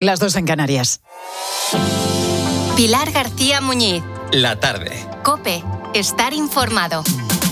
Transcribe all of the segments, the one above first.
Las 2 en Canarias. Pilar García Muñiz. La tarde. COPE. Estar informado.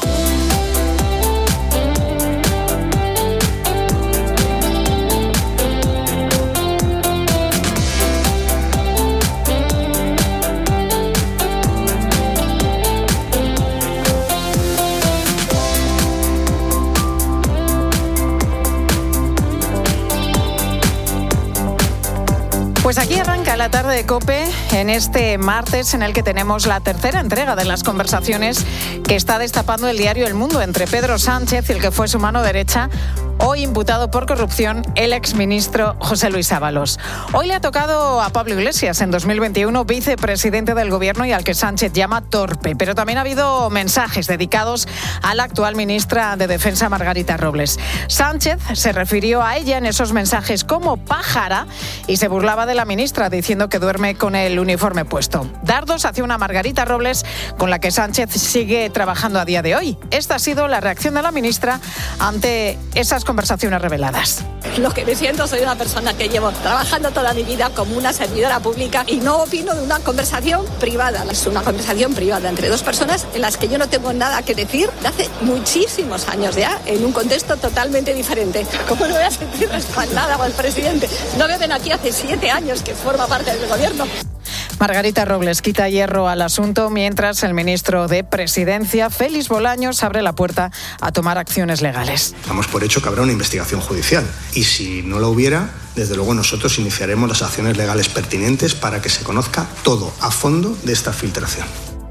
Pues aquí arranca la tarde de COPE en este martes en el que tenemos la tercera entrega de las conversaciones que está destapando el diario El Mundo entre Pedro Sánchez y el que fue su mano derecha, hoy imputado por corrupción, el exministro José Luis Ábalos. Hoy le ha tocado a Pablo Iglesias, en 2021 vicepresidente del Gobierno y al que Sánchez llama torpe. Pero también ha habido mensajes dedicados a la actual ministra de Defensa, Margarita Robles. Sánchez se refirió a ella en esos mensajes como pájara y se burlaba de la ministra diciendo que duerme con el uniforme puesto. Dardos hacia una Margarita Robles con la que Sánchez sigue trabajando a día de hoy. Esta ha sido la reacción de la ministra ante esas conversaciones reveladas. Lo que me siento, soy una persona que llevo trabajando toda mi vida como una servidora pública y no opino de una conversación privada. Es una conversación privada entre dos personas en las que yo no tengo nada que decir de hace muchísimos años ya, en un contexto totalmente diferente. ¿Cómo no voy a sentir respaldada con el presidente? No me ven aquí hace 7 años que forma parte del gobierno. Margarita Robles quita hierro al asunto mientras el ministro de Presidencia, Félix Bolaños, abre la puerta a tomar acciones legales. Damos por hecho que habrá una investigación judicial y si no la hubiera, desde luego nosotros iniciaremos las acciones legales pertinentes para que se conozca todo a fondo de esta filtración.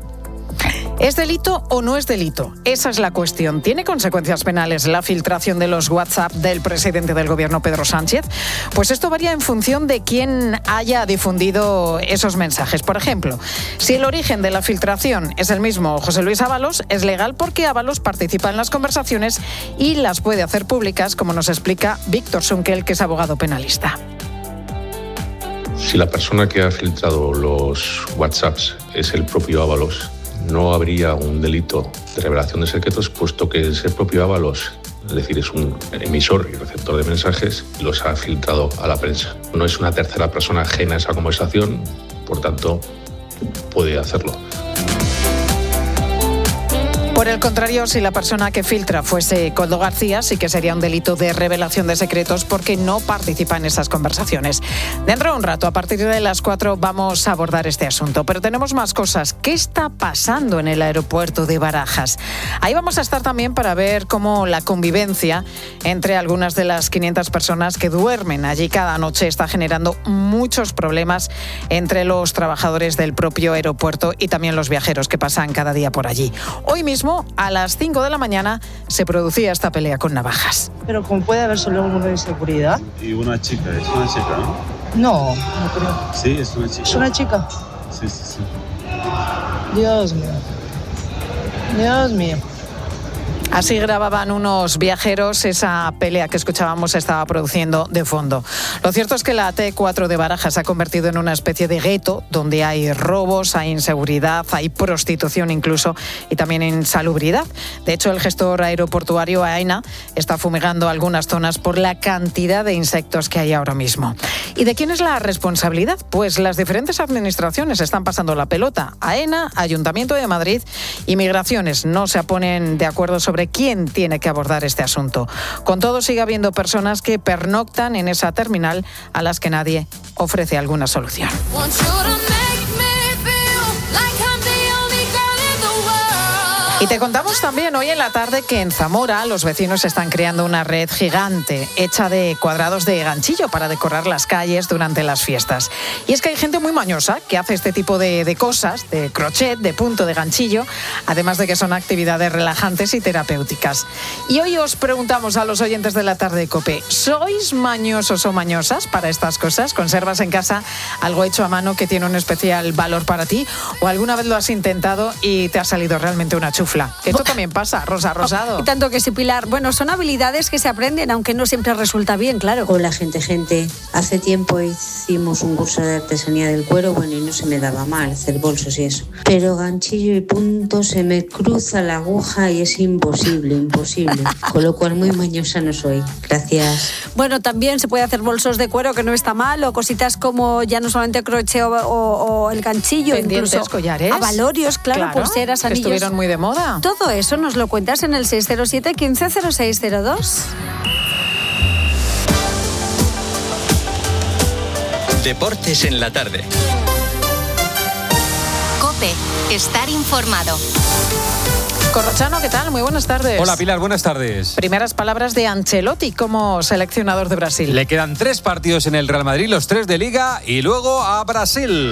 ¿Es delito o no es delito? Esa es la cuestión. ¿Tiene consecuencias penales la filtración de los WhatsApp del presidente del Gobierno, Pedro Sánchez? Pues esto varía en función de quién haya difundido esos mensajes. Por ejemplo, si el origen de la filtración es el mismo José Luis Ábalos, es legal porque Ábalos participa en las conversaciones y las puede hacer públicas, como nos explica Víctor Sunkel, que es abogado penalista. Si la persona que ha filtrado los WhatsApps es el propio Ábalos, no habría un delito de revelación de secretos, puesto que ese propio Ábalos, es decir, es un emisor y receptor de mensajes, los ha filtrado a la prensa. No es una tercera persona ajena a esa conversación, por tanto, puede hacerlo. Por el contrario, si la persona que filtra fuese Koldo García, sí que sería un delito de revelación de secretos porque no participa en esas conversaciones. Dentro de un rato, a partir de las 4, vamos a abordar este asunto. Pero tenemos más cosas. ¿Qué está pasando en el aeropuerto de Barajas? Ahí vamos a estar también para ver cómo la convivencia entre algunas de las 500 personas que duermen allí cada noche está generando muchos problemas entre los trabajadores del propio aeropuerto y también los viajeros que pasan cada día por allí. Hoy mismo, a las 5 de la mañana, se producía esta pelea con navajas. Pero como puede haber solo uno de seguridad. Y una chica, ¿es una chica, no? No, no creo. Sí, es una chica. ¿Es una chica? Sí. Dios mío. Dios mío. Así grababan unos viajeros esa pelea que escuchábamos estaba produciendo de fondo. Lo cierto es que la T4 de Barajas se ha convertido en una especie de gueto donde hay robos, hay inseguridad, hay prostitución incluso y también insalubridad. De hecho, el gestor aeroportuario AENA está fumigando algunas zonas por la cantidad de insectos que hay ahora mismo. ¿Y de quién es la responsabilidad? Pues las diferentes administraciones están pasando la pelota. AENA, Ayuntamiento de Madrid y Migraciones no se ponen de acuerdo sobre quién tiene que abordar este asunto. Con todo, sigue habiendo personas que pernoctan en esa terminal a las que nadie ofrece alguna solución. Y te contamos también hoy en la tarde que en Zamora los vecinos están creando una red gigante hecha de cuadrados de ganchillo para decorar las calles durante las fiestas. Y es que hay gente muy mañosa que hace este tipo de cosas, de crochet, de punto, de ganchillo, además de que son actividades relajantes y terapéuticas. Y hoy os preguntamos a los oyentes de la tarde de COPE, ¿sois mañosos o mañosas para estas cosas? ¿Conservas en casa algo hecho a mano que tiene un especial valor para ti? ¿O alguna vez lo has intentado y te ha salido realmente una chufa? chufla. Esto también pasa, Rosa Rosado. Y tanto que sí, Pilar. Bueno, son habilidades que se aprenden, aunque no siempre resulta bien, claro. Hola, gente. Hace tiempo hicimos un curso de artesanía del cuero, bueno, y no se me daba mal hacer bolsos y eso. Pero ganchillo y punto, se me cruza la aguja y es imposible. Con lo cual muy mañosa no soy. Gracias. Bueno, también se puede hacer bolsos de cuero, que no está mal, o cositas como ya no solamente crochet o el ganchillo, pendientes, incluso collares, abalorios, claro, pulseras, anillos. Estuvieron muy de moda. Todo eso nos lo cuentas en el 607 150602. Deportes en la tarde. COPE, estar informado. Corrochano, ¿qué tal? Muy buenas tardes. Hola, Pilar, buenas tardes. Primeras palabras de Ancelotti como seleccionador de Brasil. Le quedan 3 partidos en el Real Madrid, los 3 de Liga, y luego a Brasil.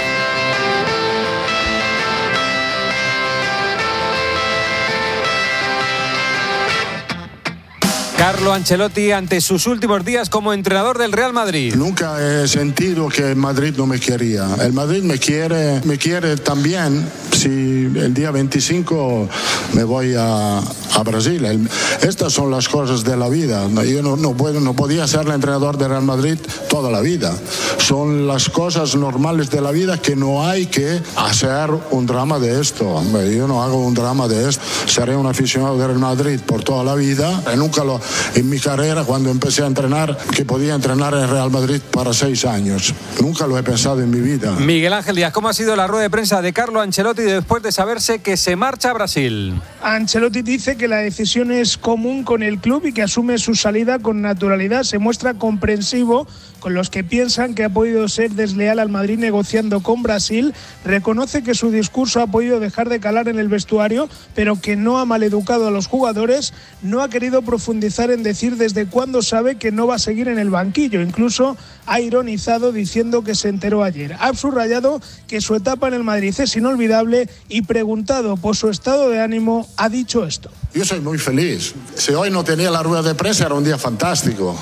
Carlo Ancelotti ante sus últimos días como entrenador del Real Madrid. Nunca he sentido que el Madrid no me quería. El Madrid me quiere también si el día 25 me voy a Brasil. Estas son las cosas de la vida. Yo no podía ser el entrenador del Real Madrid toda la vida. Son las cosas normales de la vida que no hay que hacer un drama de esto. Yo no hago un drama de esto. Seré un aficionado del Real Madrid por toda la vida. Nunca en mi carrera, cuando empecé a entrenar, que podía entrenar en Real Madrid para 6 años. Nunca lo he pensado en mi vida. Miguel Ángel Díaz, ¿cómo ha sido la rueda de prensa de Carlo Ancelotti después de saberse que se marcha a Brasil? Ancelotti dice que la decisión es común con el club y que asume su salida con naturalidad. Se muestra comprensivo con los que piensan que ha podido ser desleal al Madrid negociando con Brasil. Reconoce que su discurso ha podido dejar de calar en el vestuario, pero que no ha maleducado a los jugadores. No ha querido profundizar en decir desde cuándo sabe que no va a seguir en el banquillo. Incluso ha ironizado diciendo que se enteró ayer. Ha subrayado que su etapa en el Madrid es inolvidable y, preguntado por su estado de ánimo, ha dicho esto. Yo soy muy feliz. Si hoy no tenía la rueda de prensa era un día fantástico.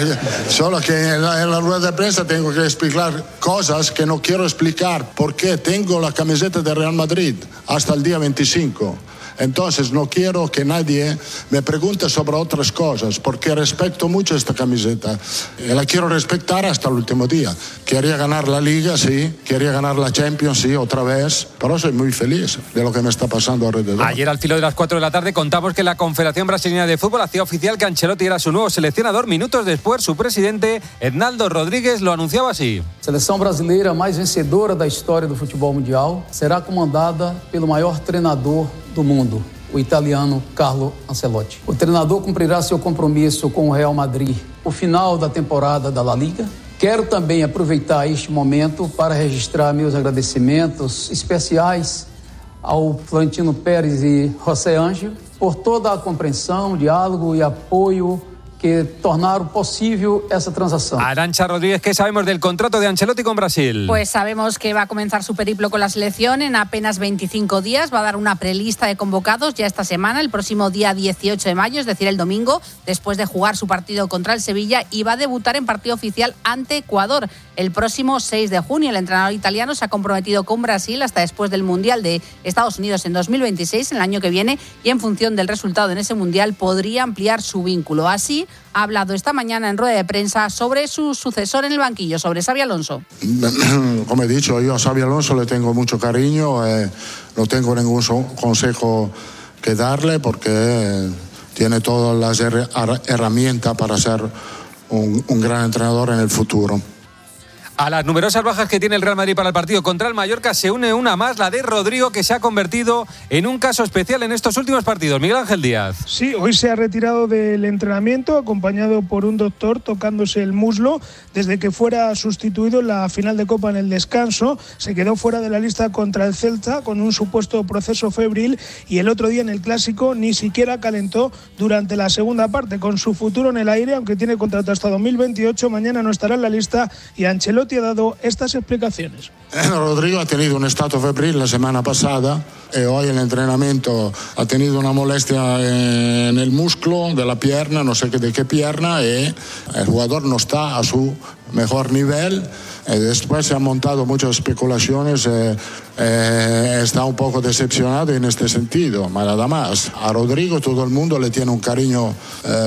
Solo que en la rueda de prensa tengo que explicar cosas que no quiero explicar porque tengo la camiseta de Real Madrid hasta el día 25. Entonces no quiero que nadie me pregunte sobre otras cosas porque respeto mucho esta camiseta. La quiero respetar hasta el último día. Quería ganar la Liga, sí. Quería ganar la Champions, sí, otra vez. Pero soy muy feliz de lo que me está pasando alrededor. Ayer al filo de las 4 de la tarde contamos que la Confederación Brasileña de Fútbol hacía oficial que Ancelotti era su nuevo seleccionador. Minutos después, su presidente, Ednaldo Rodríguez, lo anunciaba así. A seleção brasileira mais vencedora da história do futebol mundial será comandada pelo maior treinador do mundo, o italiano Carlo Ancelotti. O treinador cumprirá seu compromisso com o Real Madrid no final da temporada da La Liga. Quero também aproveitar este momento para registrar meus agradecimentos especiais ao Florentino Pérez e José Ángel por toda a compreensão, diálogo e apoio que tornaron posible esa transacción. Arantxa Rodríguez, ¿qué sabemos del contrato de Ancelotti con Brasil? Pues sabemos que va a comenzar su periplo con la selección en apenas 25 días. Va a dar una prelista de convocados ya esta semana, el próximo día 18 de mayo, es decir, el domingo, después de jugar su partido contra el Sevilla, y va a debutar en partido oficial ante Ecuador el próximo 6 de junio. El entrenador italiano se ha comprometido con Brasil hasta después del Mundial de Estados Unidos en 2026, el año que viene, y en función del resultado en ese Mundial podría ampliar su vínculo. Así ha hablado esta mañana en rueda de prensa sobre su sucesor en el banquillo, sobre Xabi Alonso. Como he dicho, yo a Xabi Alonso le tengo mucho cariño, no tengo ningún consejo que darle porque tiene todas las herramientas para ser un gran entrenador en el futuro. A las numerosas bajas que tiene el Real Madrid para el partido contra el Mallorca se une una más, la de Rodrigo, que se ha convertido en un caso especial en estos últimos partidos. Miguel Ángel Díaz. Sí, hoy se ha retirado del entrenamiento acompañado por un doctor tocándose el muslo desde que fuera sustituido en la final de Copa en el descanso. Se quedó fuera de la lista contra el Celta con un supuesto proceso febril y el otro día en el Clásico ni siquiera calentó durante la segunda parte. Con su futuro en el aire, aunque tiene contrato hasta 2028, mañana no estará en la lista y Ancelotti ha dado estas explicaciones. Rodrigo ha tenido un estado febril la semana pasada y hoy en el entrenamiento ha tenido una molestia en el músculo de la pierna, no sé de qué pierna, y el jugador no está a su mejor nivel. Después se han montado muchas especulaciones. Está un poco decepcionado en este sentido, nada más. A Rodrigo todo el mundo le tiene un cariño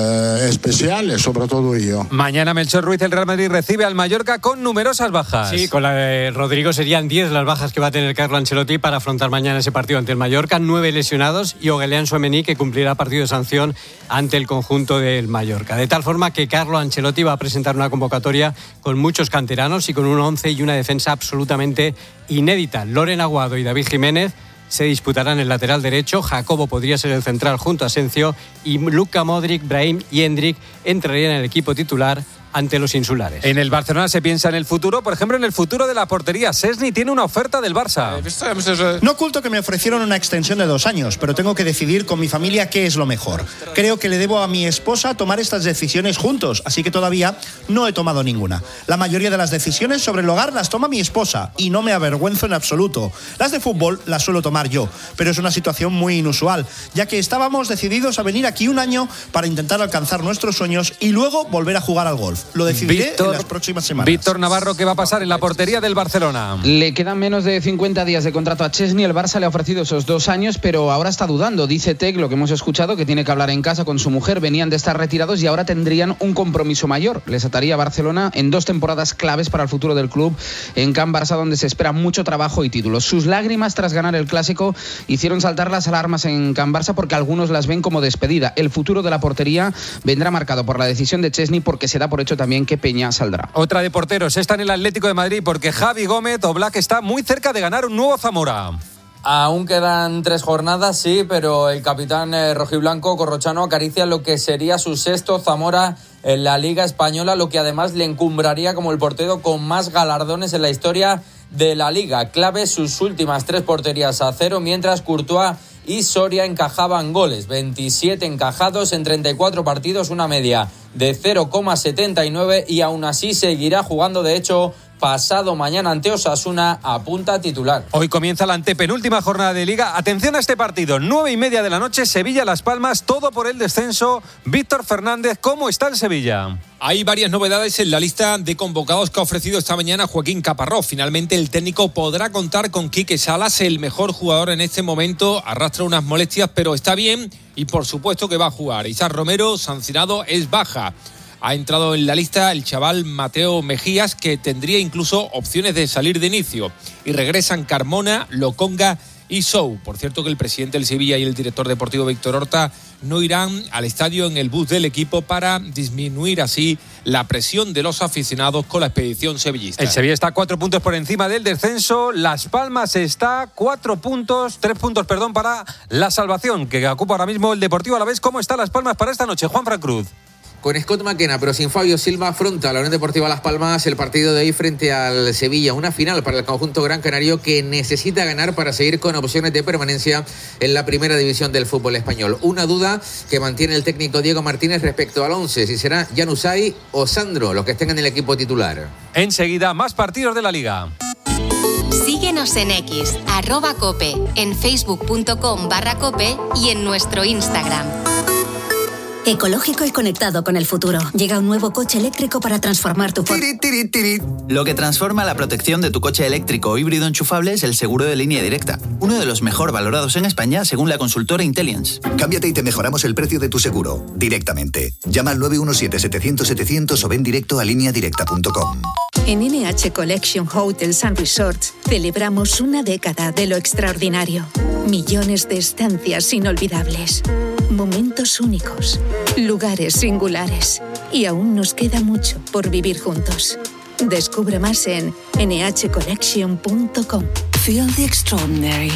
especial, sobre todo yo. Mañana Melchor Ruiz, el Real Madrid recibe al Mallorca con numerosas bajas. Sí, con la de Rodrigo serían 10 las bajas que va a tener Carlo Ancelotti para afrontar mañana ese partido ante el Mallorca. 9 lesionados y Aurélien Tchouaméni, que cumplirá partido de sanción ante el conjunto del Mallorca. De tal forma que Carlo Ancelotti va a presentar una convocatoria con muchos canteranos y con un 11 y una defensa absolutamente inédita. Loren Aguado y David Jiménez se disputarán el lateral derecho. Jacobo podría ser el central junto a Asensio y Luka Modric, Brahim y Endrick entrarían en el equipo titular ante los insulares. En el Barcelona se piensa en el futuro, por ejemplo en el futuro de la portería. Szczęsny tiene una oferta del Barça. No oculto que me ofrecieron una extensión de 2 años, pero tengo que decidir con mi familia qué es lo mejor. Creo que le debo a mi esposa tomar estas decisiones juntos, así que todavía no he tomado ninguna. La mayoría de las decisiones sobre el hogar las toma mi esposa y no me avergüenzo en absoluto. Las de fútbol las suelo tomar yo, pero es una situación muy inusual, ya que estábamos decididos a venir aquí 1 año para intentar alcanzar nuestros sueños y luego volver a jugar al golf. Lo decidiré en las próximas semanas. Víctor Navarro, ¿qué va a pasar en la portería del Barcelona? Le quedan menos de 50 días de contrato a Szczęsny. El Barça le ha ofrecido esos 2 años, pero ahora está dudando. Dice Tec, lo que hemos escuchado, que tiene que hablar en casa con su mujer. Venían de estar retirados y ahora tendrían un compromiso mayor. Les ataría a Barcelona en 2 temporadas claves para el futuro del club en Can Barça, donde se espera mucho trabajo y títulos. Sus lágrimas tras ganar el Clásico hicieron saltar las alarmas en Can Barça porque algunos las ven como despedida. El futuro de la portería vendrá marcado por la decisión de Szczęsny, porque se da por hecho también que Peña saldrá. Otra de porteros está en el Atlético de Madrid porque Javi Gómez Oblak está muy cerca de ganar un nuevo Zamora. Aún quedan 3 jornadas, sí, pero el capitán rojiblanco corrochano acaricia lo que sería su 6º Zamora en la Liga Española, lo que además le encumbraría como el portero con más galardones en la historia de la Liga. Clave sus últimas 3 porterías a 0, mientras Courtois y Soria encajaban goles. 27 encajados en 34 partidos, una media de 0,79 y aún así seguirá jugando. De hecho, pasado mañana ante Osasuna apunta titular. Hoy comienza la antepenúltima jornada de Liga. Atención a este partido, 9:30 de la noche, Sevilla-Las Palmas, todo por el descenso. Víctor Fernández, ¿cómo está el Sevilla? Hay varias novedades en la lista de convocados que ha ofrecido esta mañana Joaquín Caparrós. Finalmente el técnico podrá contar con Quique Salas, el mejor jugador en este momento. Arrastra unas molestias, pero está bien y por supuesto que va a jugar. Isaac Romero, sancionado, es baja. Ha entrado en la lista el chaval Mateo Mejías, que tendría incluso opciones de salir de inicio. Y regresan Carmona, Lokonga y Sou. Por cierto que el presidente del Sevilla y el director deportivo Víctor Horta no irán al estadio en el bus del equipo para disminuir así la presión de los aficionados con la expedición sevillista. El Sevilla está 4 puntos por encima del descenso. Las Palmas está 3 puntos, para la salvación, que ocupa ahora mismo el Deportivo Alavés. ¿Cómo está Las Palmas para esta noche, Juanfran Cruz? Con Scott McKenna, pero sin Fabio Silva, afronta la Unión Deportiva Las Palmas el partido de hoy frente al Sevilla. Una final para el conjunto gran canario que necesita ganar para seguir con opciones de permanencia en la primera división del fútbol español. Una duda que mantiene el técnico Diego Martínez respecto al 11, si será Januzaj o Sandro los que estén en el equipo titular. Enseguida, más partidos de la Liga. Síguenos en X, @cope, en facebook.com/cope y en nuestro Instagram. Ecológico y conectado con el futuro. Llega un nuevo coche eléctrico para transformar tu... Lo que transforma la protección de tu coche eléctrico o híbrido enchufable es el seguro de línea directa. Uno de los mejor valorados en España según la consultora Intelliance. Cámbiate y te mejoramos el precio de tu seguro directamente. Llama al 917-700-700 o ven directo a lineadirecta.com. En NH Collection Hotels and Resorts celebramos una década de lo extraordinario. Millones de estancias inolvidables. Momentos únicos, lugares singulares y aún nos queda mucho por vivir juntos. Descubre más en nhcollection.com. Feel the extraordinary.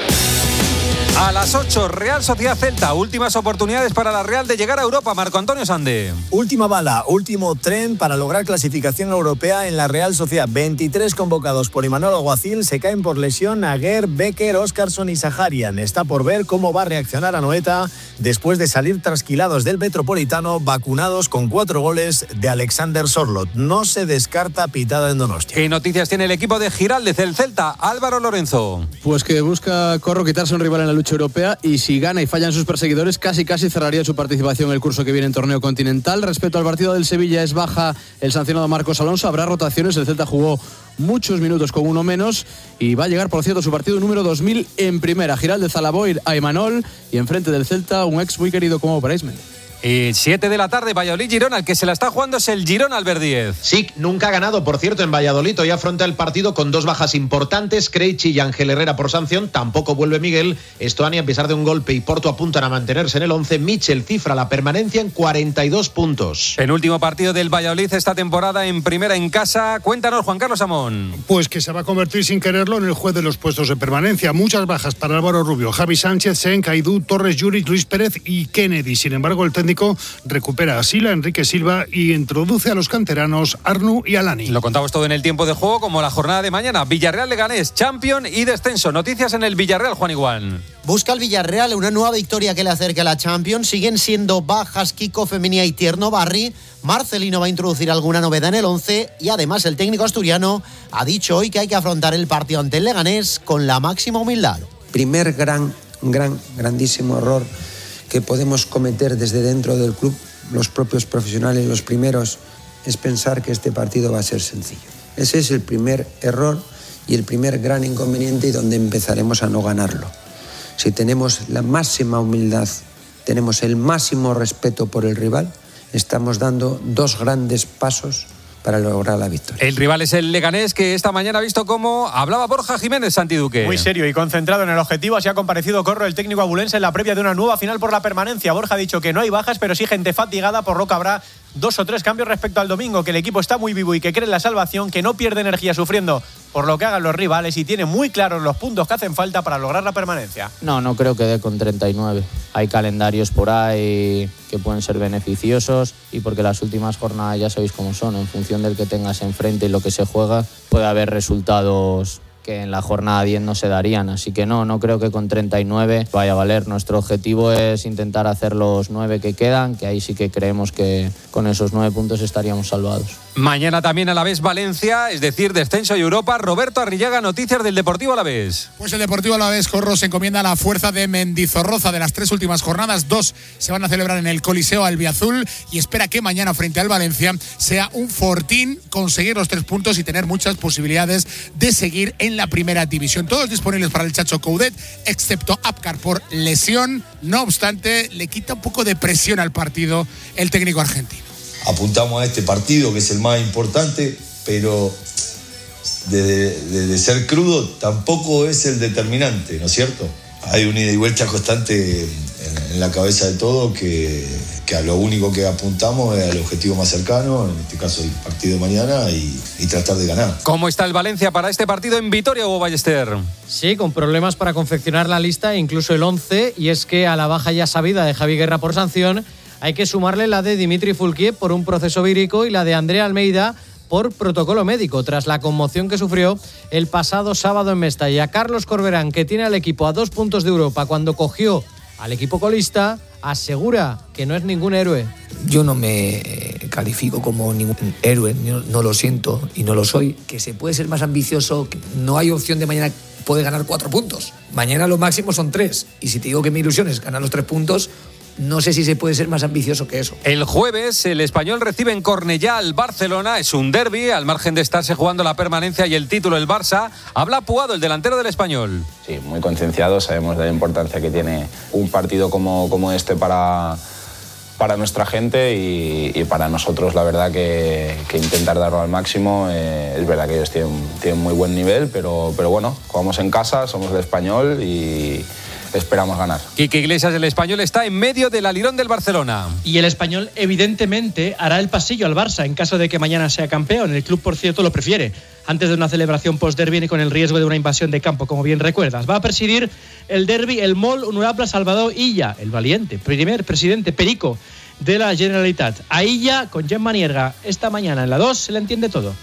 A las 8, Real Sociedad Celta. Últimas oportunidades para la Real de llegar a Europa. Marco Antonio Sande. Última bala, último tren para lograr clasificación europea en la Real Sociedad. 23 convocados por Imanol Alguacil se caen por lesión Aguer, Becker, Óscarson y Saharian. Está por ver cómo va a reaccionar Anoeta después de salir trasquilados del Metropolitano, vacunados con 4 goles de Alexander Sorloth. No se descarta pitada en Donostia. ¿Qué noticias tiene el equipo de Giraldez, el Celta? Álvaro Lorenzo. Pues que busca Corro quitarse un rival en la lucha noche europea, y si gana y fallan sus perseguidores, casi cerraría su participación en el curso que viene en torneo continental. Respecto al partido del Sevilla, es baja el sancionado Marcos Alonso, habrá rotaciones, el Celta jugó muchos minutos con uno menos y va a llegar, por cierto, su partido número 2000 en primera. Giralde, Zalaboir, a Imanol, y enfrente del Celta un ex muy querido como Brais Méndez. 7 de la tarde, Valladolid-Girona, el que se la está jugando es el Girona, Albert Díez. Sí, nunca ha ganado, por cierto, en Valladolid. Hoy afronta el partido con 2 bajas importantes, Krejci y Ángel Herrera por sanción. Tampoco vuelve Miguel. Estuani, a pesar de un golpe, y Porto apuntan a mantenerse en el 11. Michel cifra la permanencia en 42 puntos. Penúltimo partido del Valladolid esta temporada en primera en casa. Cuéntanos, Juan Carlos Amón. Pues que se va a convertir sin quererlo en el juez de los puestos de permanencia. Muchas bajas para Álvaro Rubio, Javi Sánchez, Senk, Aidú, Torres, Juric, Luis Pérez y Kennedy. Sin embargo, el técnico recupera a Sila, Enrique Silva, y introduce a los canteranos Arnu y Alani. Lo contamos todo en el tiempo de juego, como la jornada de mañana. Villarreal-Leganés, Champions y descenso. Noticias en el Villarreal, Juan Iguán. Busca el Villarreal una nueva victoria que le acerque a la Champions. Siguen siendo bajas Kiko Femenia y Tierno Barri. Marcelino va a introducir alguna novedad en el 11 y además el técnico asturiano ha dicho hoy que hay que afrontar el partido ante el Leganés con la máxima humildad. Primer grandísimo error que podemos cometer desde dentro del club, los propios profesionales, los primeros, es pensar que este partido va a ser sencillo. Ese es el primer error y el primer gran inconveniente, y donde empezaremos a no ganarlo. Si tenemos la máxima humildad, tenemos el máximo respeto por el rival, estamos dando 2 grandes pasos para lograr la victoria. El rival es el Leganés, que esta mañana ha visto cómo hablaba Borja Jiménez Santiduque. Muy serio y concentrado en el objetivo. Así ha comparecido Corro, el técnico abulense, en la previa de una nueva final por la permanencia. Borja ha dicho que no hay bajas, pero sí gente fatigada, por lo que habrá 2 o 3 cambios respecto al domingo, que el equipo está muy vivo y que cree en la salvación, que no pierde energía sufriendo por lo que hagan los rivales y tiene muy claros los puntos que hacen falta para lograr la permanencia. No creo que dé con 39. Hay calendarios por ahí que pueden ser beneficiosos, y porque las últimas jornadas ya sabéis cómo son, en función del que tengas enfrente y lo que se juega, puede haber resultados que en la jornada 10 no se darían, así que no creo que con 39 vaya a valer. Nuestro objetivo es intentar hacer los 9 que quedan, que ahí sí que creemos que con esos 9 puntos estaríamos salvados. Mañana también Alavés Valencia, es decir, descenso y Europa. Roberto Arrillaga, noticias del Deportivo Alavés. Pues el Deportivo Alavés, Corro, se encomienda a la fuerza de Mendizorroza. De las 3 últimas jornadas, 2 se van a celebrar en el Coliseo Albiazul, y espera que mañana frente al Valencia sea un fortín conseguir los 3 puntos y tener muchas posibilidades de seguir en la primera división. Todos disponibles para el Chacho Coudet, excepto Apcar por lesión. No obstante, le quita un poco de presión al partido el técnico argentino. Apuntamos a este partido, que es el más importante, pero de ser crudo tampoco es el determinante, ¿no es cierto? Hay una ida y vuelta constante en la cabeza de todo, que a lo único que apuntamos es al objetivo más cercano, en este caso el partido de mañana, y tratar de ganar. ¿Cómo está el Valencia para este partido en Vitoria, Hugo Ballester? Sí, con problemas para confeccionar la lista e incluso el 11, y es que a la baja ya sabida de Javi Guerra por sanción hay que sumarle la de Dimitri Fulquier por un proceso vírico y la de Andrea Almeida por protocolo médico, tras la conmoción que sufrió el pasado sábado en Mestalla. Carlos Corberán, que tiene al equipo a 2 puntos de Europa cuando cogió al equipo colista, asegura que no es ningún héroe. Yo no me califico como ningún héroe, no lo siento y no lo soy. Que se puede ser más ambicioso, que no hay opción de mañana poder ganar 4 puntos. Mañana lo máximo son 3, y si te digo que mi ilusión es ganar los 3 puntos, no sé si se puede ser más ambicioso que eso. El jueves el Español recibe en Cornellá al Barcelona. Es un derbi, al margen de estarse jugando la permanencia y el título el Barça. Habla Puado, el delantero del Español. Sí, muy concienciado. Sabemos de la importancia que tiene un partido como este para nuestra gente y para nosotros. La verdad que intentar darlo al máximo. Es verdad que ellos tienen muy buen nivel, pero bueno, jugamos en casa, somos el Español y esperamos ganar. Quique Iglesias, el Español, está en medio del alirón del Barcelona. Y el Español evidentemente hará el pasillo al Barça en caso de que mañana sea campeón. El club, por cierto, lo prefiere. Antes de una celebración post-derbi y con el riesgo de una invasión de campo, como bien recuerdas. Va a presidir el derbi el molt honorable Salvador Illa, el valiente primer presidente perico de la Generalitat. A Illa, con Gemma Nierga, esta mañana en la 2 se le entiende todo.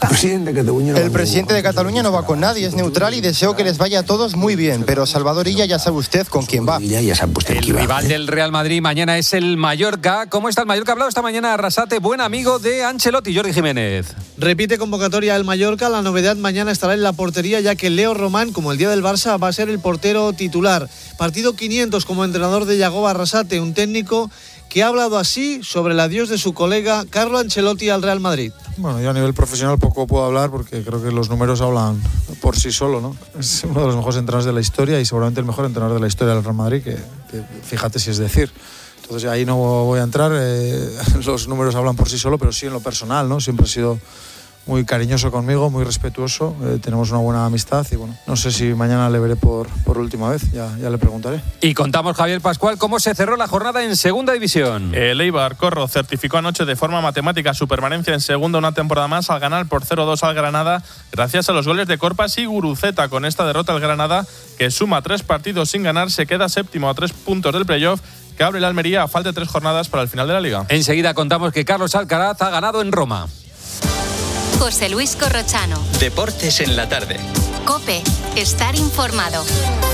El presidente de Cataluña no va con nadie, es neutral y deseo que les vaya a todos muy bien. Pero Salvador Illa ya sabe usted con quién va. El rival del Real Madrid mañana es el Mallorca. ¿Cómo está el Mallorca? Ha hablado esta mañana Arrasate, buen amigo de Ancelotti, Jordi Jiménez. Repite convocatoria el Mallorca. La novedad mañana estará en la portería, ya que Leo Román, como el día del Barça, va a ser el portero titular. Partido 500 como entrenador de Yagoba Arrasate, un técnico que ha hablado así sobre el adiós de su colega Carlo Ancelotti al Real Madrid. Bueno, yo a nivel profesional poco puedo hablar porque creo que los números hablan por sí solo, ¿no? Es uno de los mejores entrenadores de la historia y seguramente el mejor entrenador de la historia del Real Madrid, que fíjate si es decir. Entonces ahí no voy a entrar, los números hablan por sí solo, pero sí en lo personal, ¿no? Siempre ha sido muy cariñoso conmigo, muy respetuoso, tenemos una buena amistad y bueno, no sé si mañana le veré por última vez, ya le preguntaré. Y contamos, Javier Pascual, cómo se cerró la jornada en Segunda División. El Eibar Corro certificó anoche de forma matemática su permanencia en Segunda una temporada más al ganar por 0-2 al Granada, gracias a los goles de Corpas y Guruceta. Con esta derrota el Granada, que suma 3 partidos sin ganar, se queda séptimo a 3 puntos del playoff, que abre la Almería a falta de 3 jornadas para el final de la Liga. Enseguida contamos que Carlos Alcaraz ha ganado en Roma. José Luis Corrochano. Deportes en la tarde. COPE. Estar informado.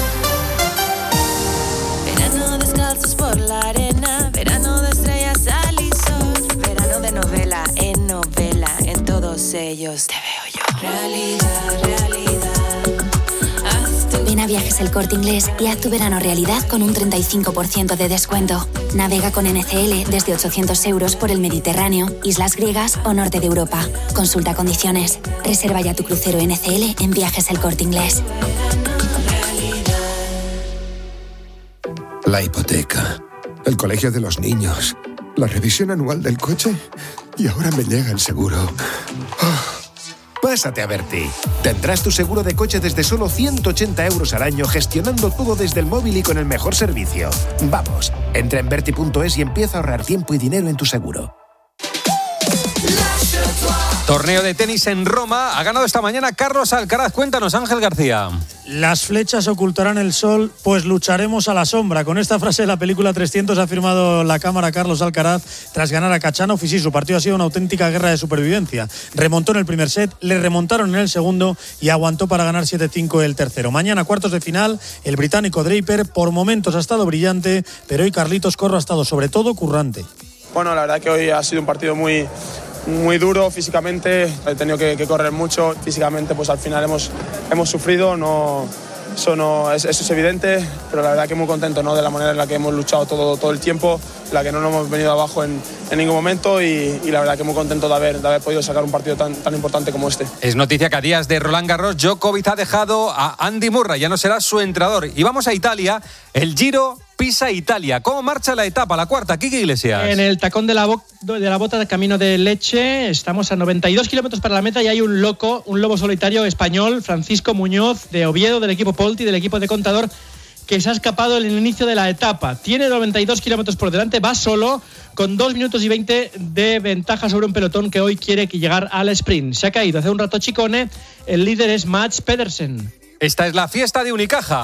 Verano descalzos por la arena, verano de estrellas, sal y sol, verano de novela, en todos ellos te veo yo. Realidad. Ven a Viajes El Corte Inglés y haz tu verano realidad con un 35% de descuento. Navega con NCL desde 800 euros por el Mediterráneo, islas griegas o norte de Europa. Consulta condiciones. Reserva ya tu crucero NCL en Viajes El Corte Inglés. La hipoteca, el colegio de los niños, la revisión anual del coche y ahora me llega el seguro. Pásate a Berti. Tendrás tu seguro de coche desde solo 180 euros al año, gestionando todo desde el móvil y con el mejor servicio. Vamos, entra en Berti.es y empieza a ahorrar tiempo y dinero en tu seguro. Torneo de tenis en Roma. Ha ganado esta mañana Carlos Alcaraz. Cuéntanos, Ángel García. Las flechas ocultarán el sol, pues lucharemos a la sombra. Con esta frase de la película 300 ha firmado la cámara Carlos Alcaraz tras ganar a Khachanov. Y sí, su partido ha sido una auténtica guerra de supervivencia. Remontó en el primer set, le remontaron en el segundo y aguantó para ganar 7-5 el tercero. Mañana, cuartos de final, el británico Draper por momentos ha estado brillante, pero hoy Carlitos Corro ha estado sobre todo currante. Bueno, la verdad que hoy ha sido un partido muy duro físicamente, he tenido que correr mucho, físicamente pues al final hemos sufrido, eso es evidente, pero la verdad que muy contento, ¿no?, de la manera en la que hemos luchado todo el tiempo, en la que no nos hemos venido abajo en ningún momento y la verdad que muy contento de haber podido sacar un partido tan importante como este. Es noticia que a días de Roland Garros, Djokovic ha dejado a Andy Murray, ya no será su entrenador. Y vamos a Italia, el Giro Pisa Italia. ¿Cómo marcha la etapa, la cuarta? Quique Iglesias. En el tacón de la bota de camino de Leche, estamos a 92 kilómetros para la meta y hay un lobo solitario español, Francisco Muñoz, de Oviedo, del equipo Polti, del equipo de Contador, que se ha escapado en el inicio de la etapa. Tiene 92 kilómetros por delante, va solo, con 2 minutos y 20 de ventaja sobre un pelotón que hoy quiere llegar al sprint. Se ha caído hace un rato Chicone, el líder es Mats Pedersen. Esta es la fiesta de Unicaja.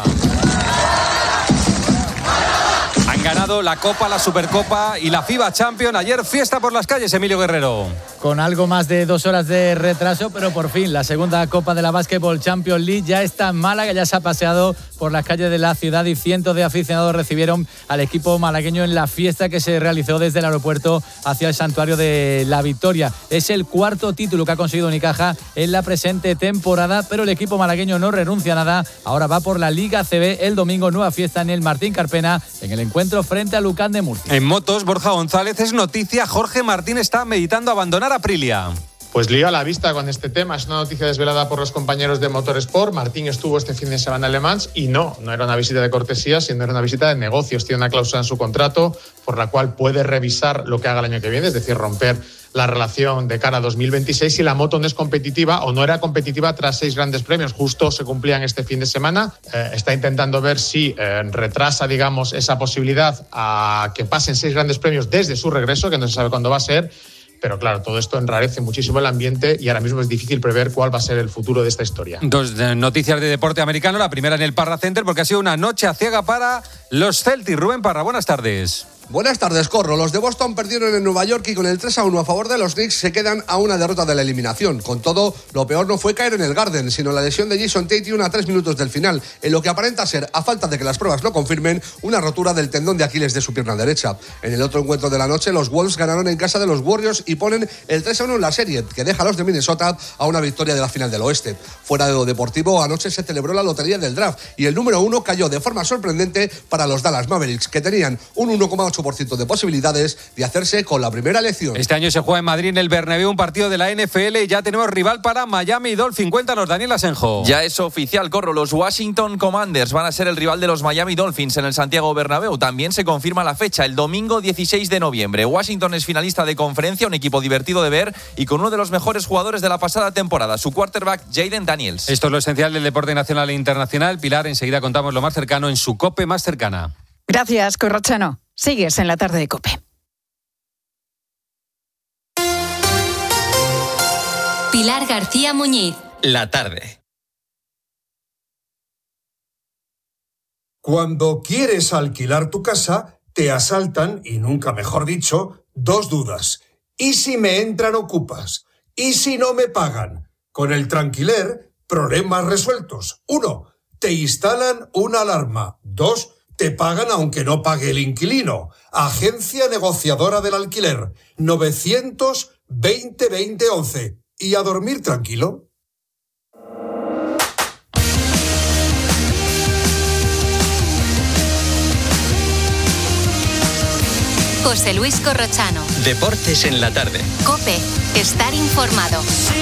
Han ganado la Copa, la Supercopa y la FIBA Champions. Ayer fiesta por las calles, Emilio Guerrero. Con algo más de 2 horas de retraso, pero por fin la segunda Copa de la Basketball Champions League ya está en Málaga, ya se ha paseado por las calles de la ciudad y cientos de aficionados recibieron al equipo malagueño en la fiesta que se realizó desde el aeropuerto hacia el Santuario de la Victoria. Es el 4º título que ha conseguido Unicaja en la presente temporada, pero el equipo malagueño no renuncia a nada. Ahora va por la Liga CB el domingo, nueva fiesta en el Martín Carpena en el encuentro frente a Lucán de Murcia. En motos, Borja González, es noticia, Jorge Martín está meditando abandonar Aprilia. Pues lío a la vista con este tema. Es una noticia desvelada por los compañeros de Motorsport. Martín estuvo este fin de semana en Le Mans y no era una visita de cortesía, sino era una visita de negocios. Tiene una cláusula en su contrato por la cual puede revisar lo que haga el año que viene, es decir, romper la relación de cara a 2026 si la moto no es competitiva o no era competitiva tras 6 grandes premios. Justo se cumplían este fin de semana. Está intentando ver si retrasa, digamos, esa posibilidad a que pasen 6 grandes premios desde su regreso, que no se sabe cuándo va a ser. Pero claro, todo esto enrarece muchísimo el ambiente y ahora mismo es difícil prever cuál va a ser el futuro de esta historia. 2 noticias de deporte americano. La primera en el Parra Center porque ha sido una noche aciaga para los Celtics. Rubén Parra, buenas tardes. Buenas tardes, Corro. Los de Boston perdieron en Nueva York y con el 3-1 a favor de los Knicks se quedan a una derrota de la eliminación. Con todo, lo peor no fue caer en el Garden, sino la lesión de Jason Tatum a 3 minutos del final, en lo que aparenta ser, a falta de que las pruebas lo confirmen, una rotura del tendón de Aquiles de su pierna derecha. En el otro encuentro de la noche, los Wolves ganaron en casa de los Warriors y ponen el 3-1 en la serie, que deja a los de Minnesota a una victoria de la final del oeste. Fuera de lo deportivo, anoche se celebró la lotería del draft y el número 1 cayó de forma sorprendente para los Dallas Mavericks, que tenían un 1,8% de posibilidades de hacerse con la primera elección. Este año se juega en Madrid, en el Bernabéu, un partido de la NFL y ya tenemos rival para Miami Dolphins. Cuéntanos, Daniel Asenjo. Ya es oficial, Corro. Los Washington Commanders van a ser el rival de los Miami Dolphins en el Santiago Bernabéu. También se confirma la fecha, el domingo 16 de noviembre. Washington es finalista de conferencia, un equipo divertido de ver y con uno de los mejores jugadores de la pasada temporada, su quarterback Jaden Daniels. Esto es lo esencial del deporte nacional e internacional. Pilar, enseguida contamos lo más cercano en su COPE más cercana. Gracias, Corrochano. Sigues en la tarde de COPE. Pilar García Muñiz. La tarde. Cuando quieres alquilar tu casa, te asaltan, y nunca mejor dicho, dos dudas. ¿Y si me entran ocupas? ¿Y si no me pagan? Con el Tranquiler, problemas resueltos. 1. Te instalan una alarma. 2. Te pagan aunque no pague el inquilino. Agencia negociadora del alquiler. 920-2011. ¿Y a dormir tranquilo? José Luis Corrochano. Deportes en la tarde. COPE. Estar informado.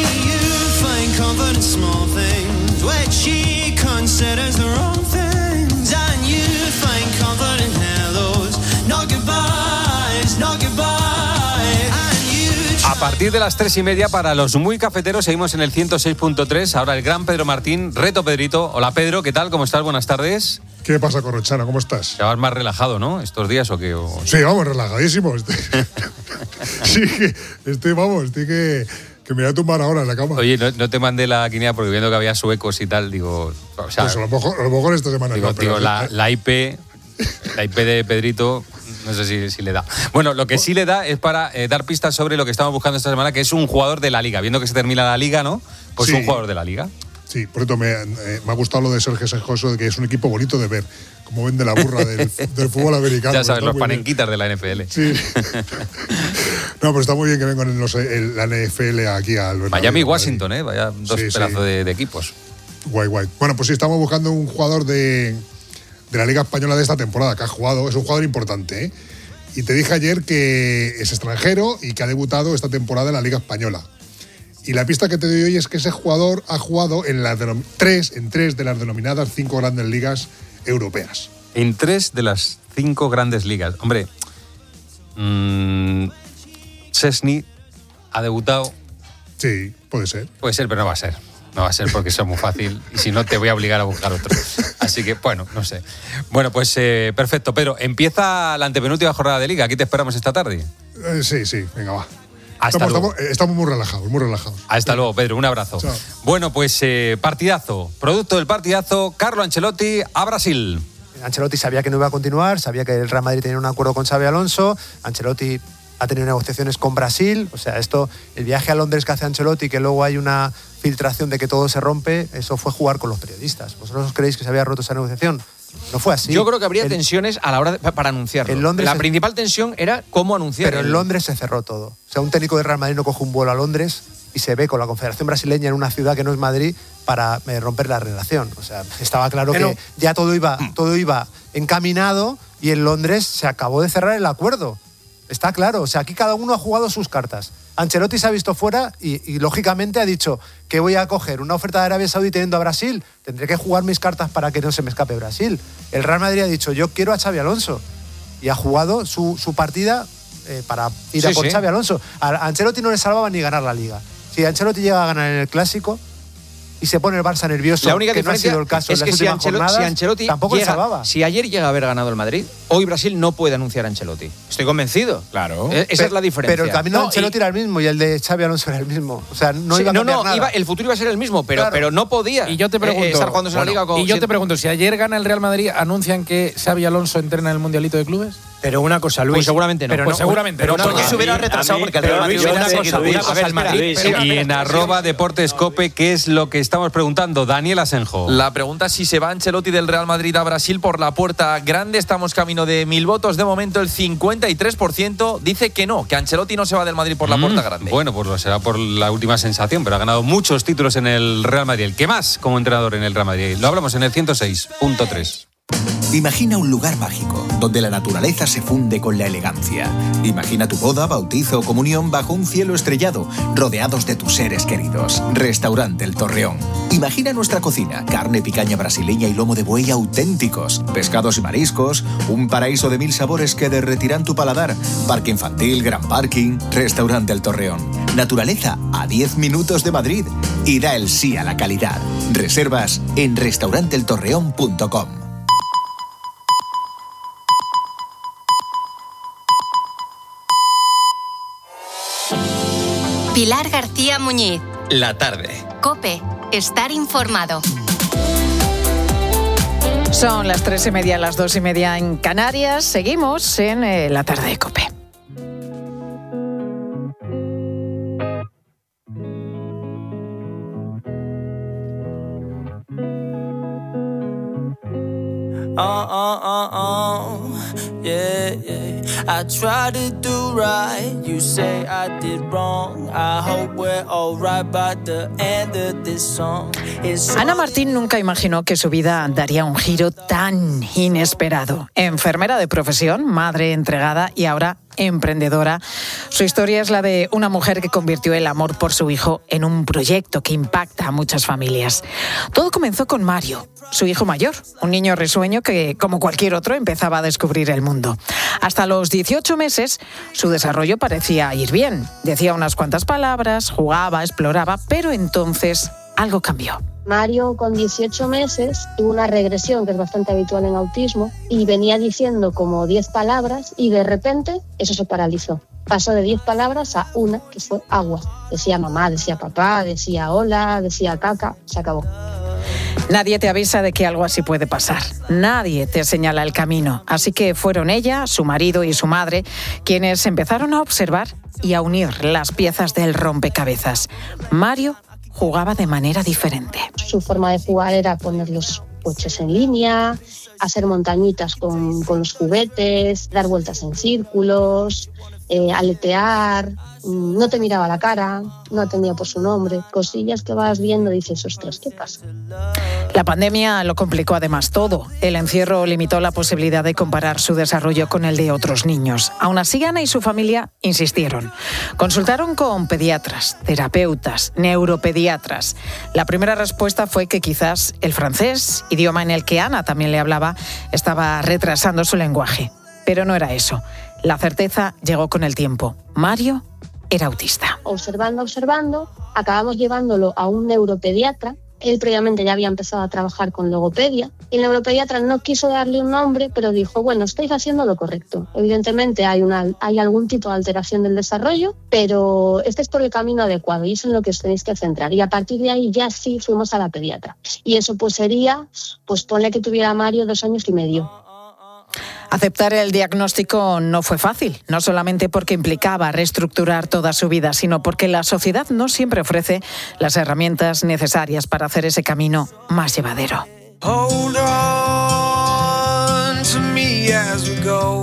A partir de las 3:30 para los muy cafeteros seguimos en el 106.3. Ahora el gran Pedro Martín, Reto Pedrito. Hola Pedro, ¿qué tal? ¿Cómo estás? Buenas tardes. ¿Qué pasa, Corrochano? ¿Cómo estás? Ya vas más relajado, ¿no? ¿Estos días o qué? Sí, vamos, relajadísimo. Sí, estoy que me voy a tumbar ahora en la cama. Oye, no te mandé la quiniela porque viendo que había suecos y tal, digo... O sea, pues a lo mejor esta semana digo, no, pero... la IP de Pedrito... No sé si le da. Bueno, lo que sí le da es para dar pistas sobre lo que estamos buscando esta semana, que es un jugador de la Liga. Viendo que se termina la Liga, ¿no? Pues sí, un jugador de la Liga. Sí, por eso me ha gustado lo de Sergio Sejoso, que es un equipo bonito de ver. Como vende la burra del fútbol americano. Ya sabes, los panenquitas de la NFL. Sí. No, pero está muy bien que vengan la NFL aquí al Bernabéu. Miami y Washington, Vaya dos pedazos de equipos. Guay. Bueno, pues sí, estamos buscando un jugador de la Liga Española de esta temporada, que ha jugado, es un jugador importante, Y te dije ayer que es extranjero y que ha debutado esta temporada en la Liga Española. Y la pista que te doy hoy es que ese jugador ha jugado en tres de las denominadas 5 grandes ligas europeas. En 3 de las 5 grandes ligas. Hombre, Szczęsny ha debutado. Sí, puede ser. Puede ser, pero no va a ser. No va a ser porque eso es muy fácil y si no te voy a obligar a buscar otro. Así que, bueno, no sé. Bueno, pues perfecto. Pedro, empieza la antepenúltima jornada de Liga. Aquí te esperamos esta tarde. Sí, venga, va. Estamos muy relajados, muy relajados. Hasta luego, Pedro. Un abrazo. Chao. Bueno, pues partidazo. Producto del partidazo, Carlo Ancelotti a Brasil. Ancelotti sabía que no iba a continuar, sabía que el Real Madrid tenía un acuerdo con Xabi Alonso. Ancelotti ha tenido negociaciones con Brasil. O sea, el viaje a Londres que hace Ancelotti, que luego hay una filtración de que todo se rompe, eso fue jugar con los periodistas. ¿Vosotros creéis que se había roto esa negociación? No fue así. Yo creo que habría tensiones a la hora para anunciarlo. En Londres la principal tensión era cómo anunciar. Pero en Londres se cerró todo. O sea, un técnico del Real Madrid no coge un vuelo a Londres y se ve con la Confederación Brasileña en una ciudad que no es Madrid para romper la relación. O sea, estaba claro que ya todo iba encaminado y en Londres se acabó de cerrar el acuerdo. Está claro. O sea, aquí cada uno ha jugado sus cartas. Ancelotti se ha visto fuera y lógicamente ha dicho que voy a coger una oferta de Arabia Saudí teniendo a Brasil. Tendré que jugar mis cartas para que no se me escape Brasil. El Real Madrid ha dicho yo quiero a Xabi Alonso y ha jugado su partida para ir a por Xabi Alonso. A Ancelotti no le salvaba ni ganar la Liga. Si Ancelotti llega a ganar en el Clásico y se pone el Barça nervioso, la única que no ha sido el caso es en las últimas jornadas, si Ancelotti tampoco le salvaba. Si ayer llega a haber ganado el Madrid, hoy Brasil no puede anunciar a Ancelotti. Estoy convencido. Claro. Esa es la diferencia. Pero el camino de Ancelotti era el mismo y el de Xabi Alonso era el mismo. O sea, no iba a cambiar nada. El futuro iba a ser el mismo, pero no podía. Y yo te pregunto, estar jugándose la Liga con... Y yo te pregunto, si ayer gana el Real Madrid, ¿anuncian que Xabi Alonso entrena en el Mundialito de Clubes? Pero una cosa, Luis. Pues seguramente no. Pero pues no, seguramente pero no. Porque se hubiera retrasado porque el Real Madrid hubiera seguido. Y en @DeportesCope, ¿qué es lo que estamos preguntando? Daniel Asenjo. La pregunta es si se va Ancelotti del Real Madrid a Brasil por la puerta grande. Estamos camino de 1000 votos. De momento el 53% dice que no, que Ancelotti no se va del Madrid por la puerta grande. Bueno, pues lo será por la última sensación, pero ha ganado muchos títulos en el Real Madrid. ¿El qué más como entrenador en el Real Madrid? Lo hablamos en el 106.3. Imagina un lugar mágico, donde la naturaleza se funde con la elegancia. Imagina tu boda, bautizo o comunión bajo un cielo estrellado, rodeados de tus seres queridos. Restaurante El Torreón. Imagina nuestra cocina, carne, picaña brasileña y lomo de buey auténticos, pescados y mariscos, un paraíso de 1000 sabores que derretirán tu paladar, parque infantil, gran parking. Restaurante El Torreón. Naturaleza a 10 minutos de Madrid y da el sí a la calidad. Reservas en restauranteltorreón.com. Pilar García Muñiz. La tarde. COPE. Estar informado. Son las 3:30, las 2:30 en Canarias. Seguimos en la tarde de COPE. Yeah, yeah. I try to do right. You say I did wrong. I hope we're alright by the end of this song. Ana Martín nunca imaginó que su vida daría un giro tan inesperado. Enfermera de profesión, madre entregada y ahora emprendedora. Su historia es la de una mujer que convirtió el amor por su hijo en un proyecto que impacta a muchas familias. Todo comenzó con Mario, su hijo mayor, un niño risueño que, como cualquier otro, empezaba a descubrir el mundo. Hasta los 18 meses, su desarrollo parecía ir bien. Decía unas cuantas palabras, jugaba, exploraba, pero entonces algo cambió. Mario, con 18 meses, tuvo una regresión que es bastante habitual en autismo y venía diciendo como 10 palabras y de repente eso se paralizó. Pasó de 10 palabras a una, que fue agua. Decía mamá, decía papá, decía hola, decía caca, se acabó. Nadie te avisa de que algo así puede pasar. Nadie te señala el camino. Así que fueron ella, su marido y su madre quienes empezaron a observar y a unir las piezas del rompecabezas. Mario jugaba de manera diferente. Su forma de jugar era poner los coches en línea, hacer montañitas con los juguetes, dar vueltas en círculos, aletear, no te miraba la cara, no atendía por su nombre, cosillas que vas viendo y dices, ostras, ¿qué pasa? La pandemia lo complicó además todo. El encierro limitó la posibilidad de comparar su desarrollo con el de otros niños. Aún así, Ana y su familia insistieron. Consultaron con pediatras, terapeutas, neuropediatras. La primera respuesta fue que quizás el francés, idioma en el que Ana también le hablaba, estaba retrasando su lenguaje. Pero no era eso. La certeza llegó con el tiempo. Mario era autista. Observando, acabamos llevándolo a un neuropediatra. Él previamente ya había empezado a trabajar con logopedia. Y el neuropediatra no quiso darle un nombre, pero dijo, bueno, estáis haciendo lo correcto. Evidentemente hay algún tipo de alteración del desarrollo, pero estáis por el camino adecuado y es en lo que os tenéis que centrar. Y a partir de ahí ya sí fuimos a la pediatra. Y eso pues sería, pues ponle que tuviera Mario 2 años y medio. Aceptar el diagnóstico no fue fácil, no solamente porque implicaba reestructurar toda su vida, sino porque la sociedad no siempre ofrece las herramientas necesarias para hacer ese camino más llevadero. Hold on to me as we go.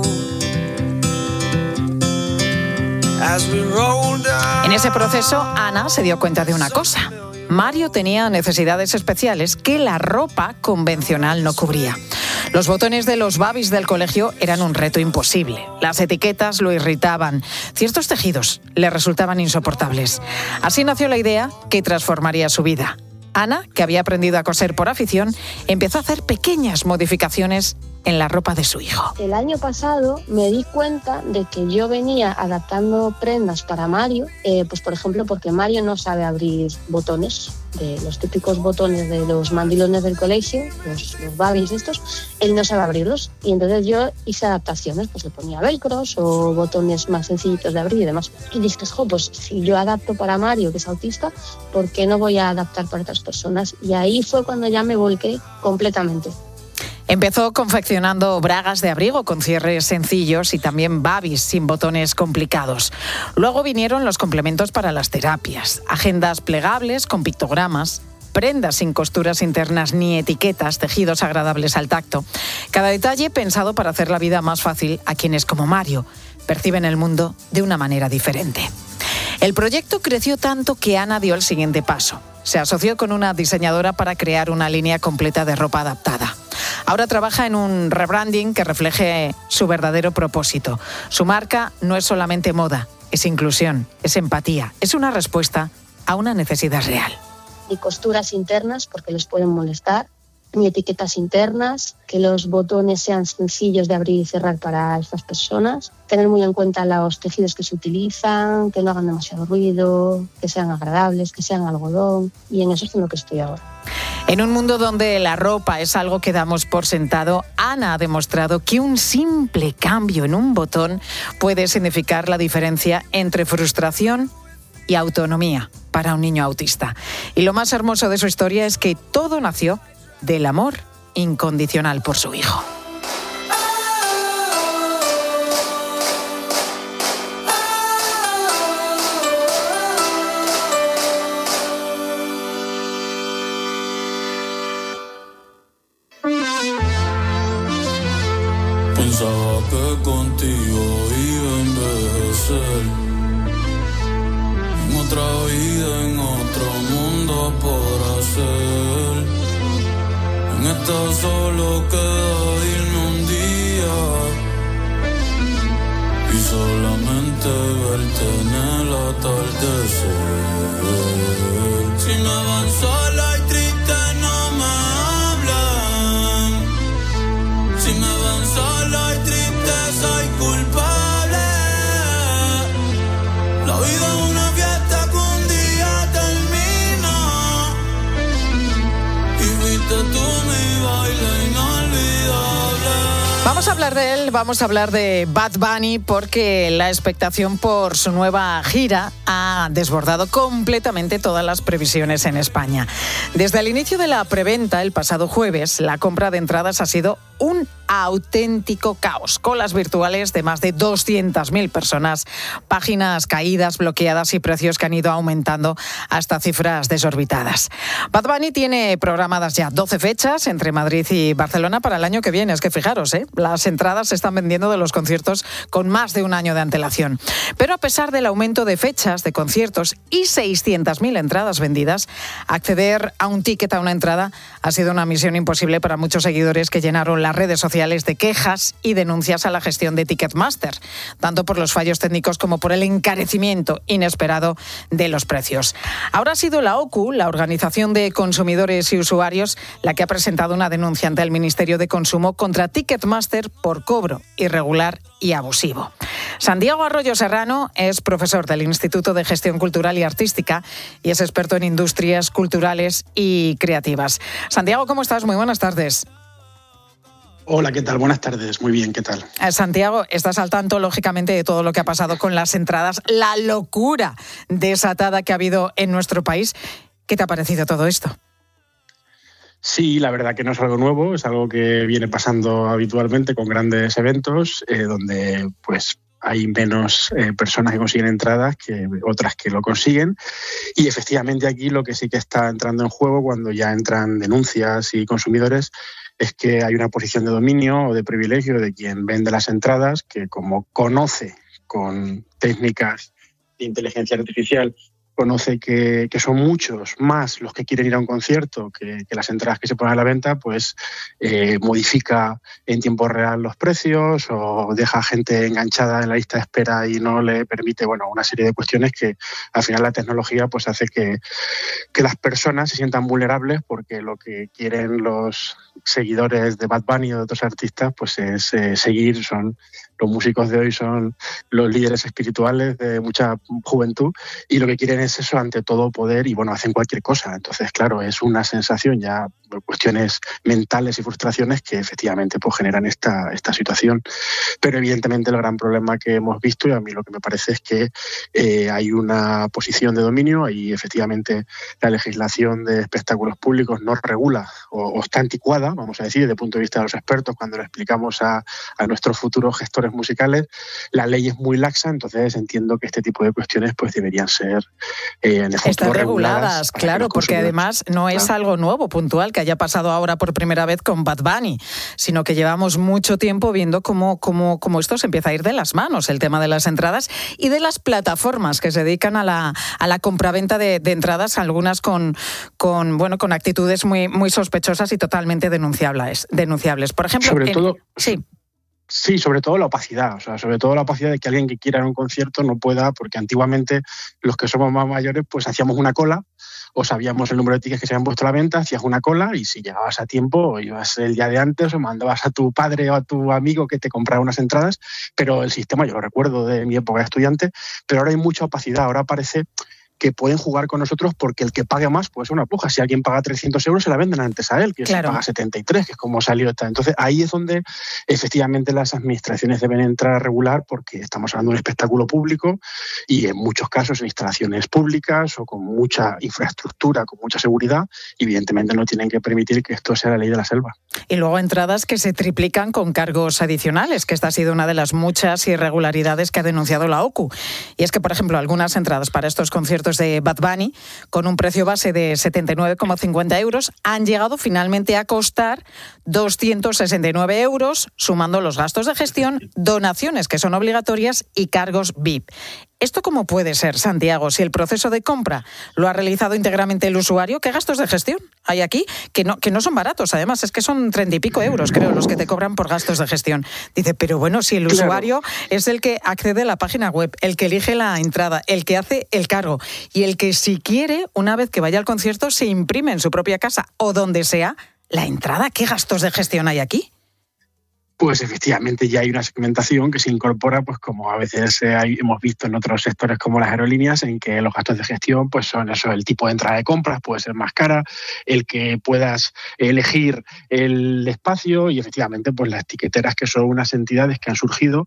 As we roll down. En ese proceso, Ana se dio cuenta de una cosa. Mario tenía necesidades especiales que la ropa convencional no cubría. Los botones de los babis del colegio eran un reto imposible. Las etiquetas lo irritaban. Ciertos tejidos le resultaban insoportables. Así nació la idea que transformaría su vida. Ana, que había aprendido a coser por afición, empezó a hacer pequeñas modificaciones en la ropa de su hijo. El año pasado me di cuenta de que yo venía adaptando prendas para Mario, pues por ejemplo porque Mario no sabe abrir botones, de los típicos botones de los mandilones del colegio, los babis estos, él no sabe abrirlos y entonces yo hice adaptaciones, pues le ponía velcros o botones más sencillitos de abrir y demás. Y dije, pues si yo adapto para Mario, que es autista, ¿por qué no voy a adaptar para otras personas? Y ahí fue cuando ya me volqué completamente. Empezó confeccionando bragas de abrigo con cierres sencillos y también babis sin botones complicados. Luego vinieron los complementos para las terapias, agendas plegables con pictogramas, prendas sin costuras internas ni etiquetas, tejidos agradables al tacto. Cada detalle pensado para hacer la vida más fácil a quienes, como Mario, perciben el mundo de una manera diferente. El proyecto creció tanto que Ana dio el siguiente paso. Se asoció con una diseñadora para crear una línea completa de ropa adaptada. Ahora trabaja en un rebranding que refleje su verdadero propósito. Su marca no es solamente moda, es inclusión, es empatía, es una respuesta a una necesidad real. Ni costuras internas porque les pueden molestar, ni etiquetas internas, que los botones sean sencillos de abrir y cerrar para estas personas, tener muy en cuenta los tejidos que se utilizan, que no hagan demasiado ruido, que sean agradables, que sean algodón, y en eso es en lo que estoy ahora. En un mundo donde la ropa es algo que damos por sentado, Ana ha demostrado que un simple cambio en un botón puede significar la diferencia entre frustración y autonomía para un niño autista. Y lo más hermoso de su historia es que todo nació del amor incondicional por su hijo. Pensaba que contigo iba a envejecer, en otra vida, en otro mundo por hacer. En esta solo queda irme un día y solamente verte en el atardecer. Si me van sola y triste no me hablan. Si me van sola y triste soy culpable. La vida es una fiesta que un día termina y fuiste tú. Vamos a hablar de él, vamos a hablar de Bad Bunny porque la expectación por su nueva gira ha desbordado completamente todas las previsiones en España. Desde el inicio de la preventa el pasado jueves, la compra de entradas ha sido un auténtico caos. Colas virtuales de más de 200.000 personas, páginas caídas, bloqueadas y precios que han ido aumentando hasta cifras desorbitadas. Bad Bunny tiene programadas ya 12 fechas entre Madrid y Barcelona para el año que viene. Es que fijaros, las entradas se están vendiendo de los conciertos con más de un año de antelación. Pero a pesar del aumento de fechas, de conciertos y 600.000 entradas vendidas, acceder a un ticket, a una entrada, ha sido una misión imposible para muchos seguidores que llenaron las redes sociales de quejas y denuncias a la gestión de Ticketmaster, tanto por los fallos técnicos como por el encarecimiento inesperado de los precios. Ahora ha sido la OCU, la Organización de Consumidores y Usuarios, la que ha presentado una denuncia ante el Ministerio de Consumo contra Ticketmaster por cobro irregular y abusivo. Santiago Arroyo Serrano es profesor del Instituto de Gestión Cultural y Artística y es experto en industrias culturales y creativas. Santiago, ¿cómo estás? Muy buenas tardes. Hola, ¿qué tal? Buenas tardes. Muy bien, ¿qué tal? Santiago, estás al tanto, lógicamente, de todo lo que ha pasado con las entradas, la locura desatada que ha habido en nuestro país. ¿Qué te ha parecido todo esto? Sí, la verdad que no es algo nuevo, es algo que viene pasando habitualmente con grandes eventos, donde pues hay menos personas que consiguen entradas que otras que lo consiguen. Y efectivamente aquí lo que sí que está entrando en juego cuando ya entran denuncias y consumidores es que hay una posición de dominio o de privilegio de quien vende las entradas, que como conoce con técnicas de inteligencia artificial, conoce que son muchos más los que quieren ir a un concierto que las entradas que se ponen a la venta, pues modifica en tiempo real los precios o deja a gente enganchada en la lista de espera y no le permite, una serie de cuestiones que al final la tecnología pues hace que las personas se sientan vulnerables, porque lo que quieren los seguidores de Bad Bunny o de otros artistas pues es seguir, son los músicos de hoy son los líderes espirituales de mucha juventud y lo que quieren es eso, ante todo poder, y bueno, hacen cualquier cosa. Entonces, claro, es una sensación ya, cuestiones mentales y frustraciones que efectivamente pues generan esta situación. Pero evidentemente el gran problema que hemos visto, y a mí lo que me parece es que hay una posición de dominio y efectivamente la legislación de espectáculos públicos no regula o está anticuada, vamos a decir, desde el punto de vista de los expertos. Cuando lo explicamos a nuestros futuros gestores musicales, la ley es muy laxa, entonces entiendo que este tipo de cuestiones pues deberían ser en el fondo están reguladas, claro, porque además no es algo nuevo, puntual, que haya pasado ahora por primera vez con Bad Bunny, sino que llevamos mucho tiempo viendo cómo esto se empieza a ir de las manos, el tema de las entradas y de las plataformas que se dedican a la compraventa de entradas, algunas con actitudes muy sospechosas y totalmente denunciables. Por ejemplo, sobre todo, sí. Sí, sobre todo la opacidad, o sea, sobre todo la opacidad de que alguien que quiera ir a un concierto no pueda, porque antiguamente los que somos más mayores pues hacíamos una cola o sabíamos el número de tickets que se habían puesto a la venta, hacías una cola y si llegabas a tiempo o ibas el día de antes o mandabas a tu padre o a tu amigo que te comprara unas entradas, pero el sistema, yo lo recuerdo de mi época de estudiante, pero ahora hay mucha opacidad, ahora parece que pueden jugar con nosotros porque el que pague más puede ser una puja. Si alguien paga 300 euros, se la venden antes a él, que claro, se paga 73, que es como salió esta. Entonces, ahí es donde efectivamente las administraciones deben entrar a regular, porque estamos hablando de un espectáculo público y en muchos casos en instalaciones públicas o con mucha infraestructura, con mucha seguridad, evidentemente no tienen que permitir que esto sea la ley de la selva. Y luego entradas que se triplican con cargos adicionales, que esta ha sido una de las muchas irregularidades que ha denunciado la OCU. Y es que, por ejemplo, algunas entradas para estos conciertos de Bad Bunny, con un precio base de 79,50 euros, han llegado finalmente a costar 269 euros, sumando los gastos de gestión, donaciones que son obligatorias y cargos VIP. ¿Esto cómo puede ser, Santiago? Si el proceso de compra lo ha realizado íntegramente el usuario, ¿qué gastos de gestión hay aquí? Que no son baratos, además, es que son 30 y pico euros, creo, los que te cobran por gastos de gestión. Dice, pero bueno, si el usuario es el que accede a la página web, el que elige la entrada, el que hace el cargo y el que, si quiere, una vez que vaya al concierto, se imprime en su propia casa o donde sea la entrada, ¿qué gastos de gestión hay aquí? Pues efectivamente ya hay una segmentación que se incorpora, pues como a veces hemos visto en otros sectores como las aerolíneas, en que los gastos de gestión pues son eso, el tipo de entrada de compras puede ser más cara, el que puedas elegir el espacio y efectivamente pues las tiqueteras, que son unas entidades que han surgido,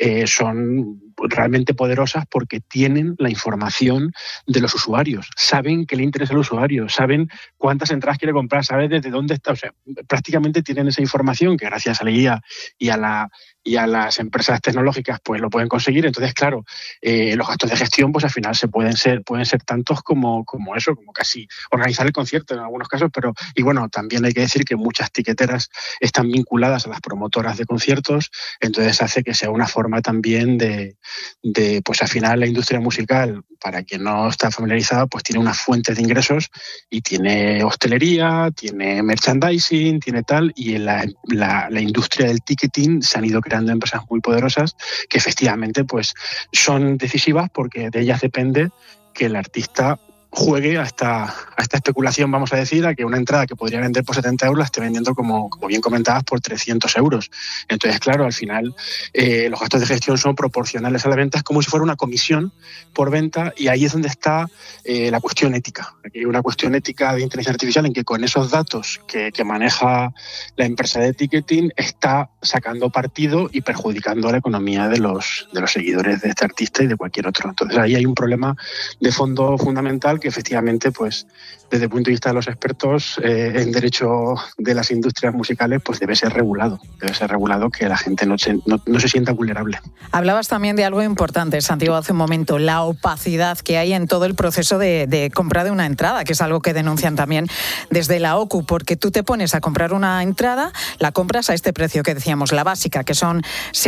son realmente poderosas porque tienen la información de los usuarios, saben qué le interesa al usuario, saben cuántas entradas quiere comprar, saben desde dónde está, o sea, prácticamente tienen esa información que gracias a la guía y a las empresas tecnológicas pues lo pueden conseguir. Entonces, claro, los gastos de gestión pues al final pueden ser tantos como eso, como casi organizar el concierto en algunos casos, pero y bueno, también hay que decir que muchas tiqueteras están vinculadas a las promotoras de conciertos, entonces hace que sea una forma también de pues al final la industria musical, para quien no está familiarizada, pues tiene unas fuentes de ingresos y tiene hostelería, tiene merchandising, tiene tal, y en la industria del ticketing se han ido creando empresas muy poderosas que efectivamente pues son decisivas, porque de ellas depende que el artista juegue a esta especulación, vamos a decir, a que una entrada que podría vender por 70 euros la esté vendiendo, como bien comentabas, por 300 euros. Entonces, claro, al final los gastos de gestión son proporcionales a la venta, es como si fuera una comisión por venta, y ahí es donde está la cuestión ética. Aquí hay una cuestión ética de inteligencia artificial en que con esos datos que maneja la empresa de ticketing está sacando partido y perjudicando a la economía de los seguidores de este artista y de cualquier otro. Entonces ahí hay un problema de fondo fundamental que efectivamente, pues desde el punto de vista de los expertos en derecho de las industrias musicales, pues debe ser regulado, que la gente no se sienta vulnerable. Hablabas también de algo importante, Santiago, hace un momento, la opacidad que hay en todo el proceso de compra de una entrada, que es algo que denuncian también desde la OCU, porque tú te pones a comprar una entrada, la compras a este precio que decíamos, la básica, que son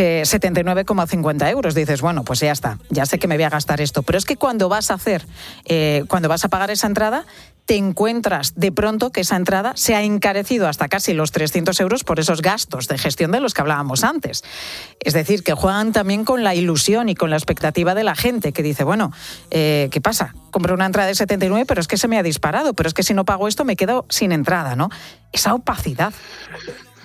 79,50 euros. Dices, bueno, pues ya está, ya sé que me voy a gastar esto, pero es que cuando vas a pagar esa entrada, te encuentras de pronto que esa entrada se ha encarecido hasta casi los 300 euros por esos gastos de gestión de los que hablábamos antes. Es decir, que juegan también con la ilusión y con la expectativa de la gente, que dice, bueno, ¿qué pasa? Compro una entrada de 79, pero es que se me ha disparado, pero es que si no pago esto me quedo sin entrada, ¿no? Esa opacidad.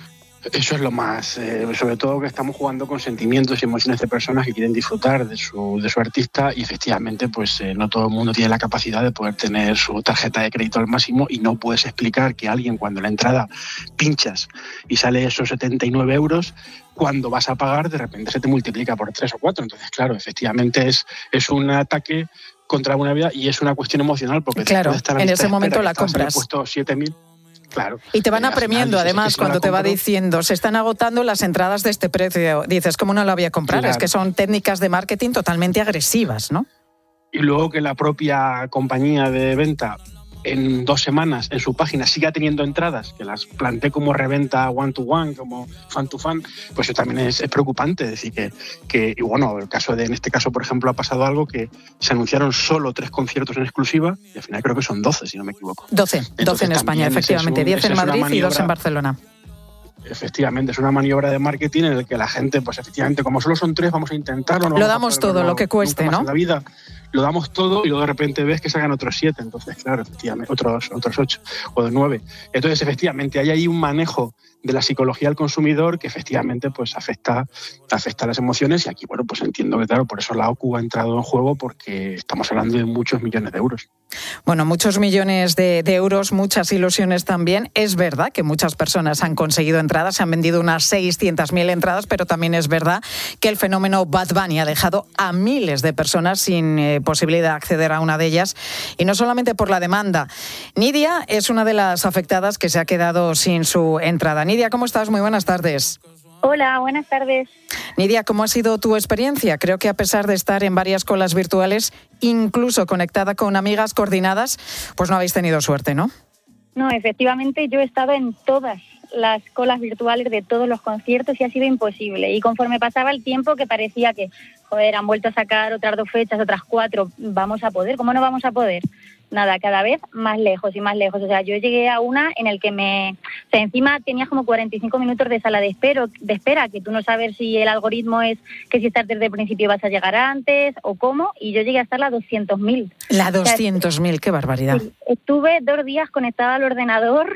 Eso es lo más, sobre todo que estamos jugando con sentimientos y emociones de personas que quieren disfrutar de su artista y efectivamente pues no todo el mundo tiene la capacidad de poder tener su tarjeta de crédito al máximo y no puedes explicar que alguien cuando la entrada pinchas y sale esos 79 euros, cuando vas a pagar de repente se te multiplica por 3 o 4. Entonces claro, efectivamente es un ataque contra una vida y es una cuestión emocional porque claro, después de estar en ese momento la compras. Puesto 7.000. Claro. Y te van apremiando, además, cuando te va diciendo, se están agotando las entradas de este precio. Dices, ¿cómo no la voy a comprar? Claro. Es que son técnicas de marketing totalmente agresivas, ¿no? Y luego que la propia compañía de venta en 2 semanas en su página siga teniendo entradas, que las plantee como reventa one-to-one, como fan-to-fan, pues eso también es preocupante. Es decir, que y bueno, en este caso, por ejemplo, ha pasado algo que se anunciaron solo 3 conciertos en exclusiva y al final creo que son 12, si no me equivoco. 12 en España, efectivamente, 10 en Madrid y 2 en Barcelona. Efectivamente, es una maniobra de marketing en la que la gente, pues efectivamente, como solo son 3, vamos a intentarlo. Lo damos todo, lo que cueste, ¿no? En la vida lo damos todo y luego de repente ves que salgan otros 7, entonces claro, efectivamente, otros 8 o 9. Entonces, efectivamente, hay ahí un manejo de la psicología del consumidor que efectivamente pues afecta las emociones y aquí, bueno, pues entiendo que claro, por eso la OCU ha entrado en juego porque estamos hablando de muchos millones de euros. Bueno, muchos millones de euros, muchas ilusiones también. Es verdad que muchas personas han conseguido entradas, se han vendido unas 600.000 entradas, pero también es verdad que el fenómeno Bad Bunny ha dejado a miles de personas sin posibilidad de acceder a una de ellas, y no solamente por la demanda. Nidia es una de las afectadas que se ha quedado sin su entrada. Nidia, ¿cómo estás? Muy buenas tardes. Hola, buenas tardes. Nidia, ¿cómo ha sido tu experiencia? Creo que a pesar de estar en varias colas virtuales, incluso conectada con amigas coordinadas, pues no habéis tenido suerte, ¿no? No, efectivamente yo he estado en todas las colas virtuales de todos los conciertos y ha sido imposible. Y conforme pasaba el tiempo que parecía que, han vuelto a sacar otras 2 fechas, otras 4, vamos a poder, ¿cómo no vamos a poder? Nada, cada vez más lejos y más lejos. O sea, yo llegué a una en el que encima tenías como 45 minutos de sala de espera, que tú no sabes si el algoritmo es que si estás desde el principio vas a llegar antes o cómo, y yo llegué a estar la 200.000. La 200.000, qué barbaridad. Estuve 2 días conectada al ordenador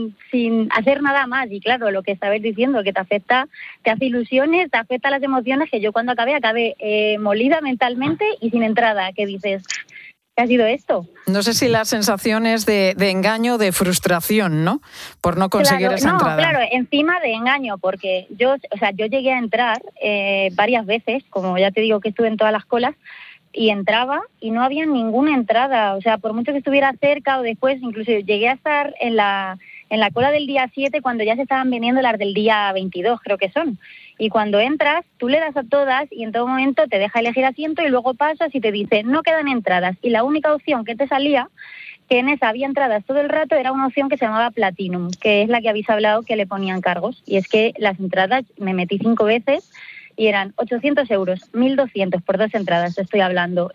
sin hacer nada más, y claro, lo que estabais diciendo, que te afecta, te hace ilusiones, te afecta las emociones, que yo cuando acabé molida mentalmente y sin entrada, que dices... ¿Qué ha sido esto? No sé si la sensación es de engaño, de frustración, ¿no? Por no conseguir esa entrada. Claro, encima de engaño, porque yo llegué a entrar varias veces, como ya te digo que estuve en todas las colas, y entraba y no había ninguna entrada. O sea, por mucho que estuviera cerca o después, incluso llegué a estar en la cola del día 7 cuando ya se estaban vendiendo las del día 22, creo que son. Y cuando entras, tú le das a todas y en todo momento te deja elegir asiento y luego pasas y te dice, no quedan entradas. Y la única opción que te salía, que en esa había entradas todo el rato, era una opción que se llamaba Platinum, que es la que habéis hablado que le ponían cargos. Y es que las entradas me metí 5 veces y eran 800 euros, 1.200 por 2 entradas, te estoy hablando,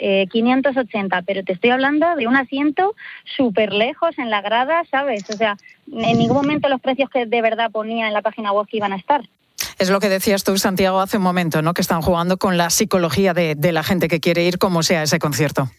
580, pero te estoy hablando de un asiento súper lejos en la grada, ¿sabes? O sea, en ningún momento los precios que de verdad ponía en la página web que iban a estar. Es lo que decías tú, Santiago, hace un momento, ¿no? Que están jugando con la psicología de la gente que quiere ir como sea a ese concierto.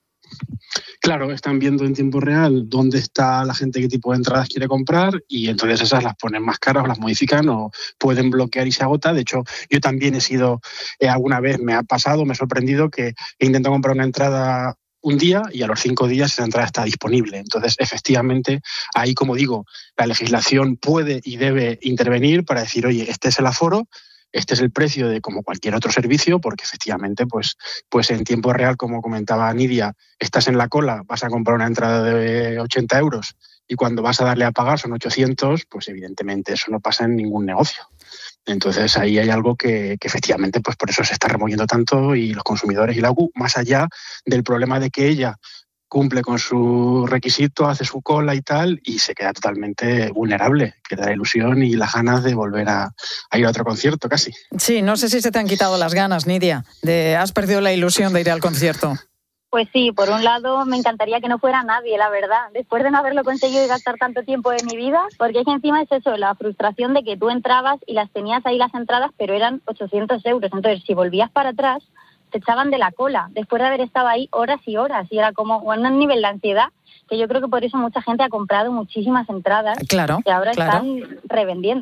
Claro, están viendo en tiempo real dónde está la gente, qué tipo de entradas quiere comprar y entonces esas las ponen más caras o las modifican o pueden bloquear y se agota. De hecho, yo también he sido, alguna vez me ha pasado, me he sorprendido que he intentado comprar una entrada un día y a los 5 días esa entrada está disponible. Entonces, efectivamente, ahí, como digo, la legislación puede y debe intervenir para decir, oye, este es el aforo, este es el precio de como cualquier otro servicio, porque efectivamente, pues en tiempo real, como comentaba Nidia, estás en la cola, vas a comprar una entrada de 80 euros y cuando vas a darle a pagar son 800, pues evidentemente eso no pasa en ningún negocio. Entonces ahí hay algo que efectivamente pues por eso se está removiendo tanto y los consumidores y la OCU, más allá del problema de que ella cumple con su requisito, hace su cola y tal, y se queda totalmente vulnerable, que da la ilusión y las ganas de volver a ir a otro concierto casi. Sí, no sé si se te han quitado las ganas, Nidia, has perdido la ilusión de ir al concierto. Pues sí, por un lado me encantaría que no fuera nadie, la verdad, después de no haberlo conseguido y gastar tanto tiempo de mi vida, porque es que encima es eso, la frustración de que tú entrabas y las tenías ahí las entradas, pero eran 800 euros, entonces si volvías para atrás te echaban de la cola, después de haber estado ahí horas y horas, y era como un nivel de ansiedad, que yo creo que por eso mucha gente ha comprado muchísimas entradas, claro, que ahora están revendiendo.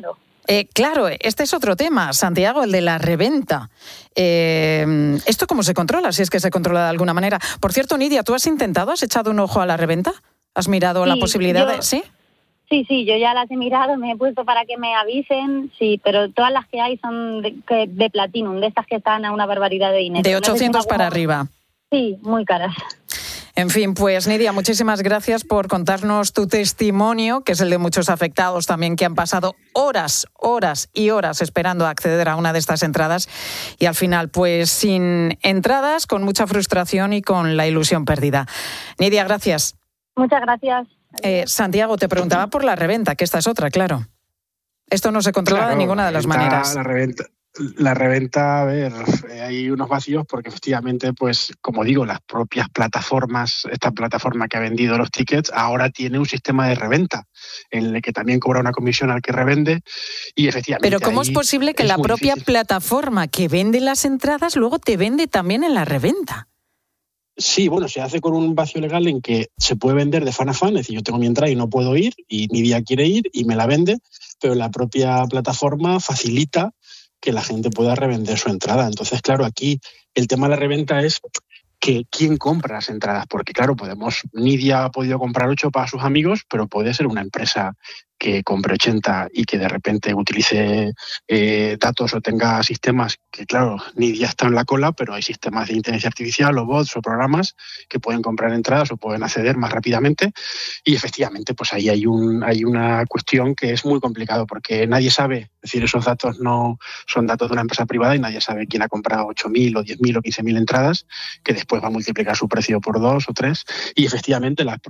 Claro, este es otro tema, Santiago, el de la reventa. ¿Esto cómo se controla? Si es que se controla de alguna manera. Por cierto, Nidia, ¿tú has intentado, has echado un ojo a la reventa? ¿Has mirado la posibilidad de...? ¿Sí? Sí, yo ya las he mirado, me he puesto para que me avisen, sí, pero todas las que hay son de Platinum, de estas que están a una barbaridad de dinero. De 800 para arriba. Sí, muy caras. En fin, pues Nidia, muchísimas gracias por contarnos tu testimonio, que es el de muchos afectados también que han pasado horas y horas esperando a acceder a una de estas entradas y al final, pues sin entradas, con mucha frustración y con la ilusión perdida. Nidia, gracias. Muchas gracias. Santiago, te preguntaba por la reventa, que esta es otra, claro. Esto no se controla de ninguna de las maneras. La reventa, a ver, hay unos vacíos porque efectivamente, pues como digo, las propias plataformas, esta plataforma que ha vendido los tickets, ahora tiene un sistema de reventa en el que también cobra una comisión al que revende y efectivamente... Pero ¿cómo es posible que la propia plataforma que vende las entradas luego te vende también en la reventa? Sí, bueno, se hace con un vacío legal en que se puede vender de fan a fan, es decir, yo tengo mi entrada y no puedo ir y Nidia quiere ir y me la vende, pero la propia plataforma facilita que la gente pueda revender su entrada. Entonces, claro, aquí el tema de la reventa es que quién compra las entradas, porque claro, Nidia ha podido comprar 8 para sus amigos, pero puede ser una empresa que compre 80 y que de repente utilice datos o tenga sistemas que, claro, Nidia está en la cola, pero hay sistemas de inteligencia artificial o bots o programas que pueden comprar entradas o pueden acceder más rápidamente y efectivamente pues ahí hay una cuestión que es muy complicado porque nadie sabe, es decir, esos datos no son datos de una empresa privada y nadie sabe quién ha comprado 8.000 o 10.000 o 15.000 entradas que después va a multiplicar su precio por 2 o 3 y efectivamente el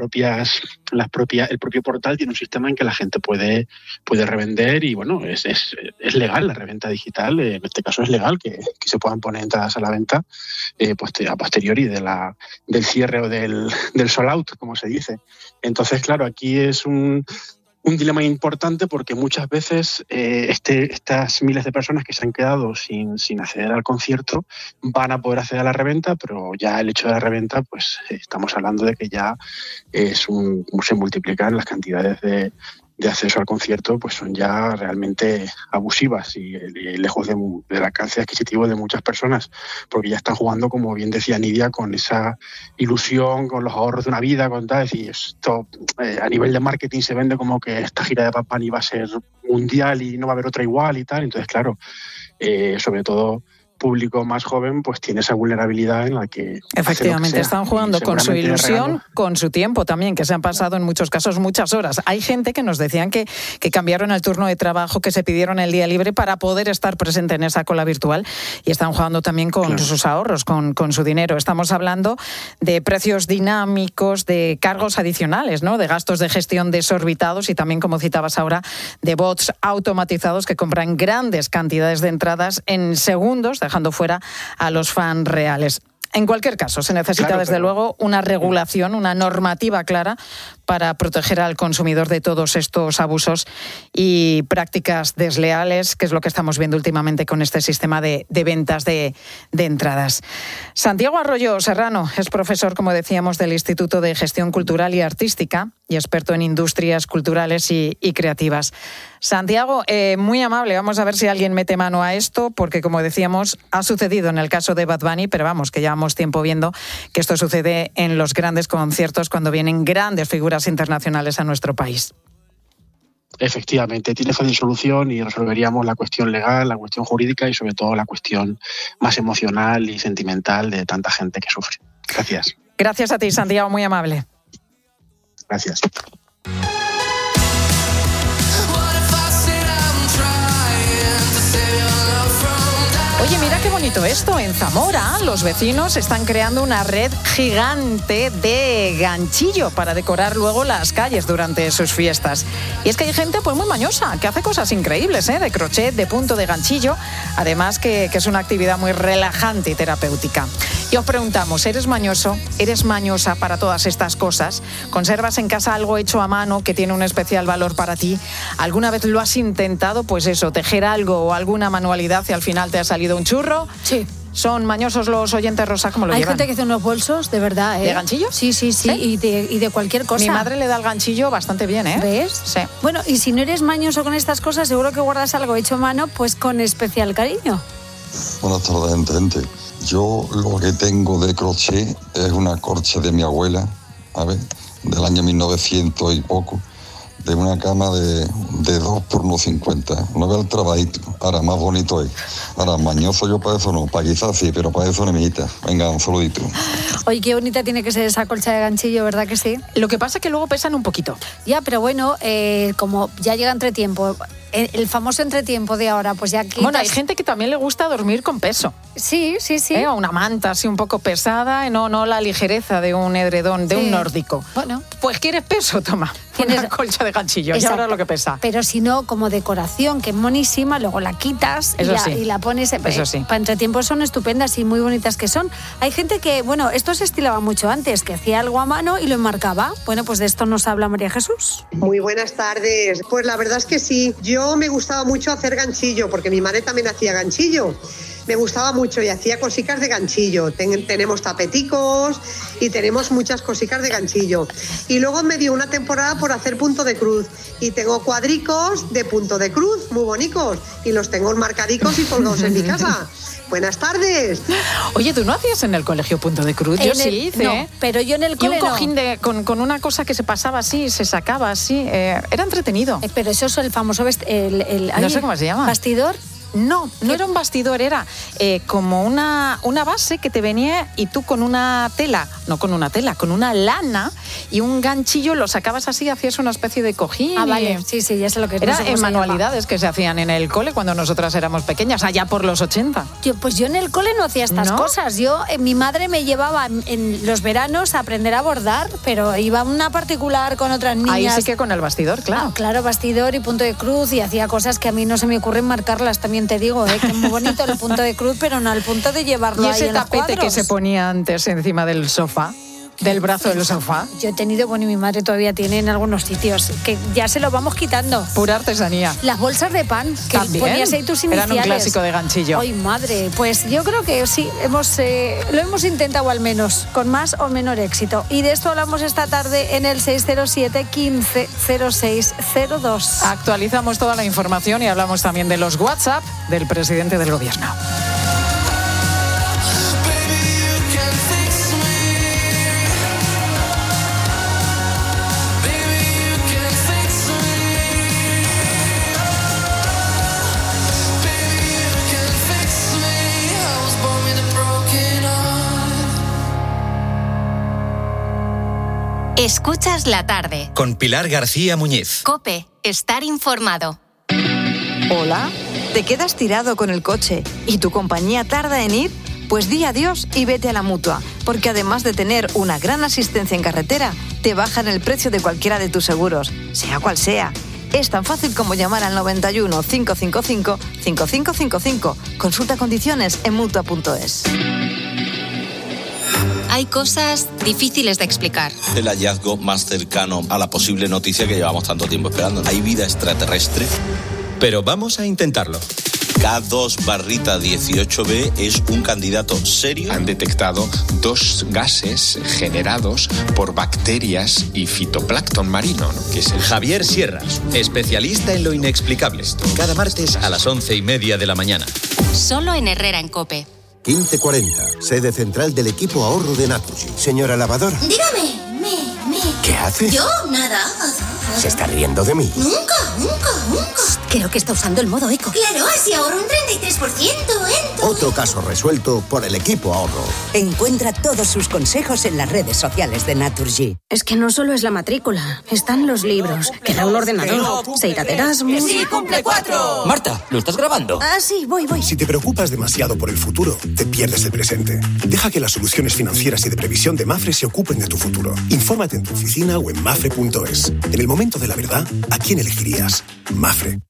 propio portal tiene un sistema en que la gente puede revender y bueno, es legal la reventa digital, en este caso es legal que se puedan poner entradas a la venta a posteriori del cierre o del sold out, como se dice. Entonces, claro, aquí es un dilema importante porque muchas veces estas miles de personas que se han quedado sin acceder al concierto van a poder acceder a la reventa, pero ya el hecho de la reventa, pues estamos hablando de que ya se multiplican las cantidades de acceso al concierto, pues son ya realmente abusivas y lejos del alcance adquisitivo de muchas personas, porque ya están jugando, como bien decía Nidia, con esa ilusión, con los ahorros de una vida, con tal, y esto a nivel de marketing se vende como que esta gira de Bad Bunny va a ser mundial y no va a haber otra igual y tal, entonces claro, sobre todo público más joven pues tiene esa vulnerabilidad en la que efectivamente están jugando con su ilusión, con su tiempo también, que se han pasado en muchos casos muchas horas. Hay gente que nos decían que cambiaron el turno de trabajo, que se pidieron el día libre para poder estar presente en esa cola virtual y están jugando también con sus ahorros, con su dinero. Estamos hablando de precios dinámicos, de cargos adicionales, ¿no? De gastos de gestión desorbitados y también, como citabas ahora, de bots automatizados que compran grandes cantidades de entradas en segundos, dejando fuera a los fans reales. En cualquier caso, se necesita desde luego una regulación, una normativa clara para proteger al consumidor de todos estos abusos y prácticas desleales, que es lo que estamos viendo últimamente con este sistema de ventas de entradas. Santiago Arroyo Serrano es profesor, como decíamos, del Instituto de Gestión Cultural y Artística y experto en industrias culturales y creativas. Santiago, muy amable, vamos a ver si alguien mete mano a esto, porque como decíamos, ha sucedido en el caso de Bad Bunny, pero vamos, que llevamos tiempo viendo que esto sucede en los grandes conciertos cuando vienen grandes figuras internacionales a nuestro país. Efectivamente, tiene fácil solución y resolveríamos la cuestión legal, la cuestión jurídica y sobre todo la cuestión más emocional y sentimental de tanta gente que sufre. Gracias. Gracias a ti, Santiago, muy amable. Gracias. Oye, mira qué bonito esto. En Zamora, los vecinos están creando una red gigante de ganchillo para decorar luego las calles durante sus fiestas. Y es que hay gente pues muy mañosa, que hace cosas increíbles, de crochet, de punto, de ganchillo. Además que es una actividad muy relajante y terapéutica. Y os preguntamos, ¿eres mañoso? ¿Eres mañosa para todas estas cosas? ¿Conservas en casa algo hecho a mano que tiene un especial valor para ti? ¿Alguna vez lo has intentado? Pues eso, tejer algo o alguna manualidad y al final te ha salido un churro? Sí. ¿Son mañosos los oyentes, Rosa? ¿Cómo lo Hay llevan? gente que hace unos bolsos, de verdad, ¿eh? ¿De ganchillo? Sí, y de cualquier cosa. Mi madre le da el ganchillo bastante bien, ¿eh? ¿Ves? Sí. Bueno, y si no eres mañoso con estas cosas, seguro que guardas algo hecho a mano, pues con especial cariño. Buenas tardes, gente. Yo lo que tengo de crochet es una corcha de mi abuela, a ver, del año 1900 y poco, de una cama de 2 por 1,50. No veo el trabajito. Ahora, más bonito es. Ahora, mañoso yo para eso no. Para quizás sí, pero para eso no, mijita. Venga, un saludito. Oye, qué bonita tiene que ser esa colcha de ganchillo, ¿verdad que sí? Lo que pasa es que luego pesan un poquito. Ya, pero bueno, como ya llega entretiempo, el famoso entretiempo de ahora, pues ya quitas... Bueno, hay gente que también le gusta dormir con peso. Sí. Una manta así un poco pesada, no la ligereza de un edredón, de un nórdico. Bueno. Pues ¿quieres peso? Toma, una colcha de ganchillo. Exacto. Y ahora lo que pesa. Pero si no, como decoración, que es monísima, luego la quitas y la pones... Eso sí. Para entretiempo son estupendas y muy bonitas que son. Hay gente que, bueno, esto se estilaba mucho antes, que hacía algo a mano y lo enmarcaba. Bueno, pues de esto nos habla María Jesús. Muy buenas tardes. Pues la verdad es que sí. Yo me gustaba mucho hacer ganchillo, porque mi madre también hacía ganchillo. Me gustaba mucho y hacía cositas de ganchillo. Tenemos tapeticos y tenemos muchas cositas de ganchillo. Y luego me dio una temporada por hacer punto de cruz. Y tengo cuadricos de punto de cruz, muy bonitos. Y los tengo marcadicos y colgados en mi casa. Buenas tardes. Oye, ¿tú no hacías en el colegio punto de cruz? Yo sí hice. No, pero yo en el cole y un cojín con una cosa que se pasaba así, se sacaba así. Era entretenido. Pero eso es el famoso... no sé cómo se llama. ¿Bastidor? No era un bastidor, era como una base que te venía y tú con una tela, con una lana y un ganchillo lo sacabas así, hacías una especie de cojín. Ah, vale, sí, ya sé lo que es. Era en manualidades que se hacían en el cole cuando nosotras éramos pequeñas, allá por los 80. Yo en el cole no hacía estas cosas. Mi madre me llevaba en los veranos a aprender a bordar, pero iba a una particular con otras niñas. Ahí sí que con el bastidor, claro. Claro, bastidor y punto de cruz, y hacía cosas que a mí no se me ocurren marcarlas también. Te digo, que es muy bonito el punto de cruz, pero no al punto de llevarlo ahí en los cuadros. Y ese tapete que se ponía antes encima del sofá, del brazo del sofá. Yo he tenido, y mi madre todavía tiene en algunos sitios, que ya se lo vamos quitando. Pura artesanía. Las bolsas de pan, que también ponías ahí tus iniciales. Eran un clásico de ganchillo. Ay, madre, pues yo creo que sí, lo hemos intentado al menos, con más o menor éxito. Y de esto hablamos esta tarde en el 607 15 06 02. Actualizamos toda la información y hablamos también de los WhatsApp del presidente del gobierno. Escuchas la tarde. Con Pilar García Muñiz. COPE. Estar informado. Hola. ¿Te quedas tirado con el coche y tu compañía tarda en ir? Pues di adiós y vete a la Mutua, porque además de tener una gran asistencia en carretera, te bajan el precio de cualquiera de tus seguros, sea cual sea. Es tan fácil como llamar al 91 555 5555. Consulta condiciones en Mutua.es. Hay cosas difíciles de explicar. El hallazgo más cercano a la posible noticia que llevamos tanto tiempo esperando. ¿Hay vida extraterrestre? Pero vamos a intentarlo. K2/18b es un candidato serio. Han detectado 2 gases generados por bacterias y fitoplancton marino, ¿no? Que es el... Javier Sierra, especialista en lo inexplicable. Cada martes a las 11:30 de la mañana. Solo en Herrera en COPE. 1540, sede central del equipo ahorro de Naturgy. Señora lavadora. Dígame, ¿Qué haces? Yo, nada. ¿Se está riendo de mí? Nunca. Creo que está usando el modo eco. Claro, así ahorro un 33%, Otro caso resuelto por el equipo ahorro. Encuentra todos sus consejos en las redes sociales de Naturgy. Es que no solo es la matrícula, están los libros, queda un ordenador, se irá de Erasmus... ¡Sí, cumple 4! Marta, ¿lo estás grabando? Ah, sí, voy. Si te preocupas demasiado por el futuro, te pierdes el presente. Deja que las soluciones financieras y de previsión de Mafre se ocupen de tu futuro. Infórmate en tu oficina o en mafre.es. En el momento de la verdad, ¿a quién elegirías? Mafre.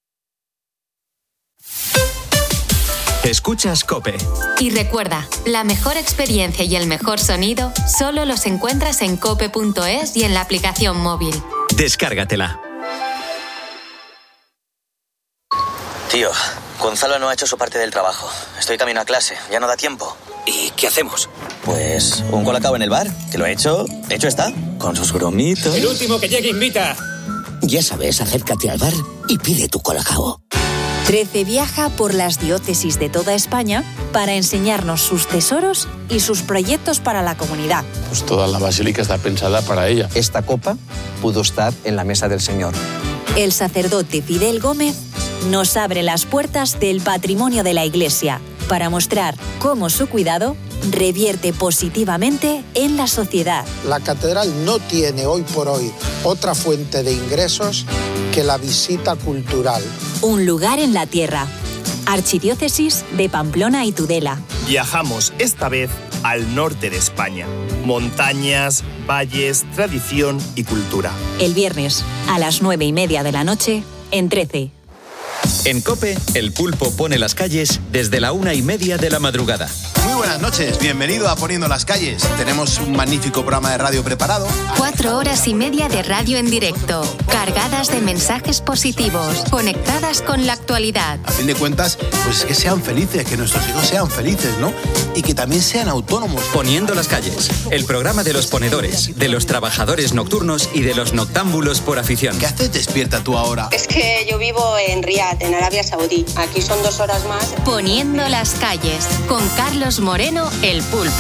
Escuchas COPE. Y recuerda, la mejor experiencia y el mejor sonido solo los encuentras en cope.es y en la aplicación móvil. Descárgatela. Tío, Gonzalo no ha hecho su parte del trabajo. Estoy camino a clase, ya no da tiempo. ¿Y qué hacemos? Pues un colacao en el bar, que lo he hecho está, con sus bromitos. El último que llegue invita. Ya sabes, acércate al bar y pide tu colacao. 13 viaja por las diócesis de toda España para enseñarnos sus tesoros y sus proyectos para la comunidad. Pues toda la basílica está pensada para ella. Esta copa pudo estar en la mesa del Señor. El sacerdote Fidel Gómez nos abre las puertas del patrimonio de la Iglesia para mostrar cómo su cuidado revierte positivamente en la sociedad. La catedral no tiene hoy por hoy otra fuente de ingresos que la visita cultural. Un lugar en la tierra. Archidiócesis de Pamplona y Tudela. Viajamos esta vez al norte de España. Montañas, valles, tradición y cultura. El viernes a las 9:30 de la noche en 13. En COPE, El Pulpo pone las calles desde la 1:30 de la madrugada. Muy buenas noches, bienvenido a Poniendo las calles. Tenemos un magnífico programa de radio preparado. 4 horas y media de radio en directo, cargadas de mensajes positivos, conectadas con la actualidad. A fin de cuentas, pues que sean felices, que nuestros hijos sean felices, ¿no? Y que también sean autónomos. Poniendo las calles, el programa de los ponedores, de los trabajadores nocturnos y de los noctámbulos por afición. ¿Qué haces despierta tú ahora? Es que yo vivo en Riad, en Arabia Saudí. Aquí son 2 horas más. Poniendo las calles, con Carlos Moreno, El Pulpo.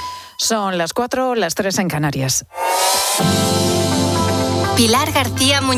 Son las 4, las 3 en Canarias. Pilar García Muñoz.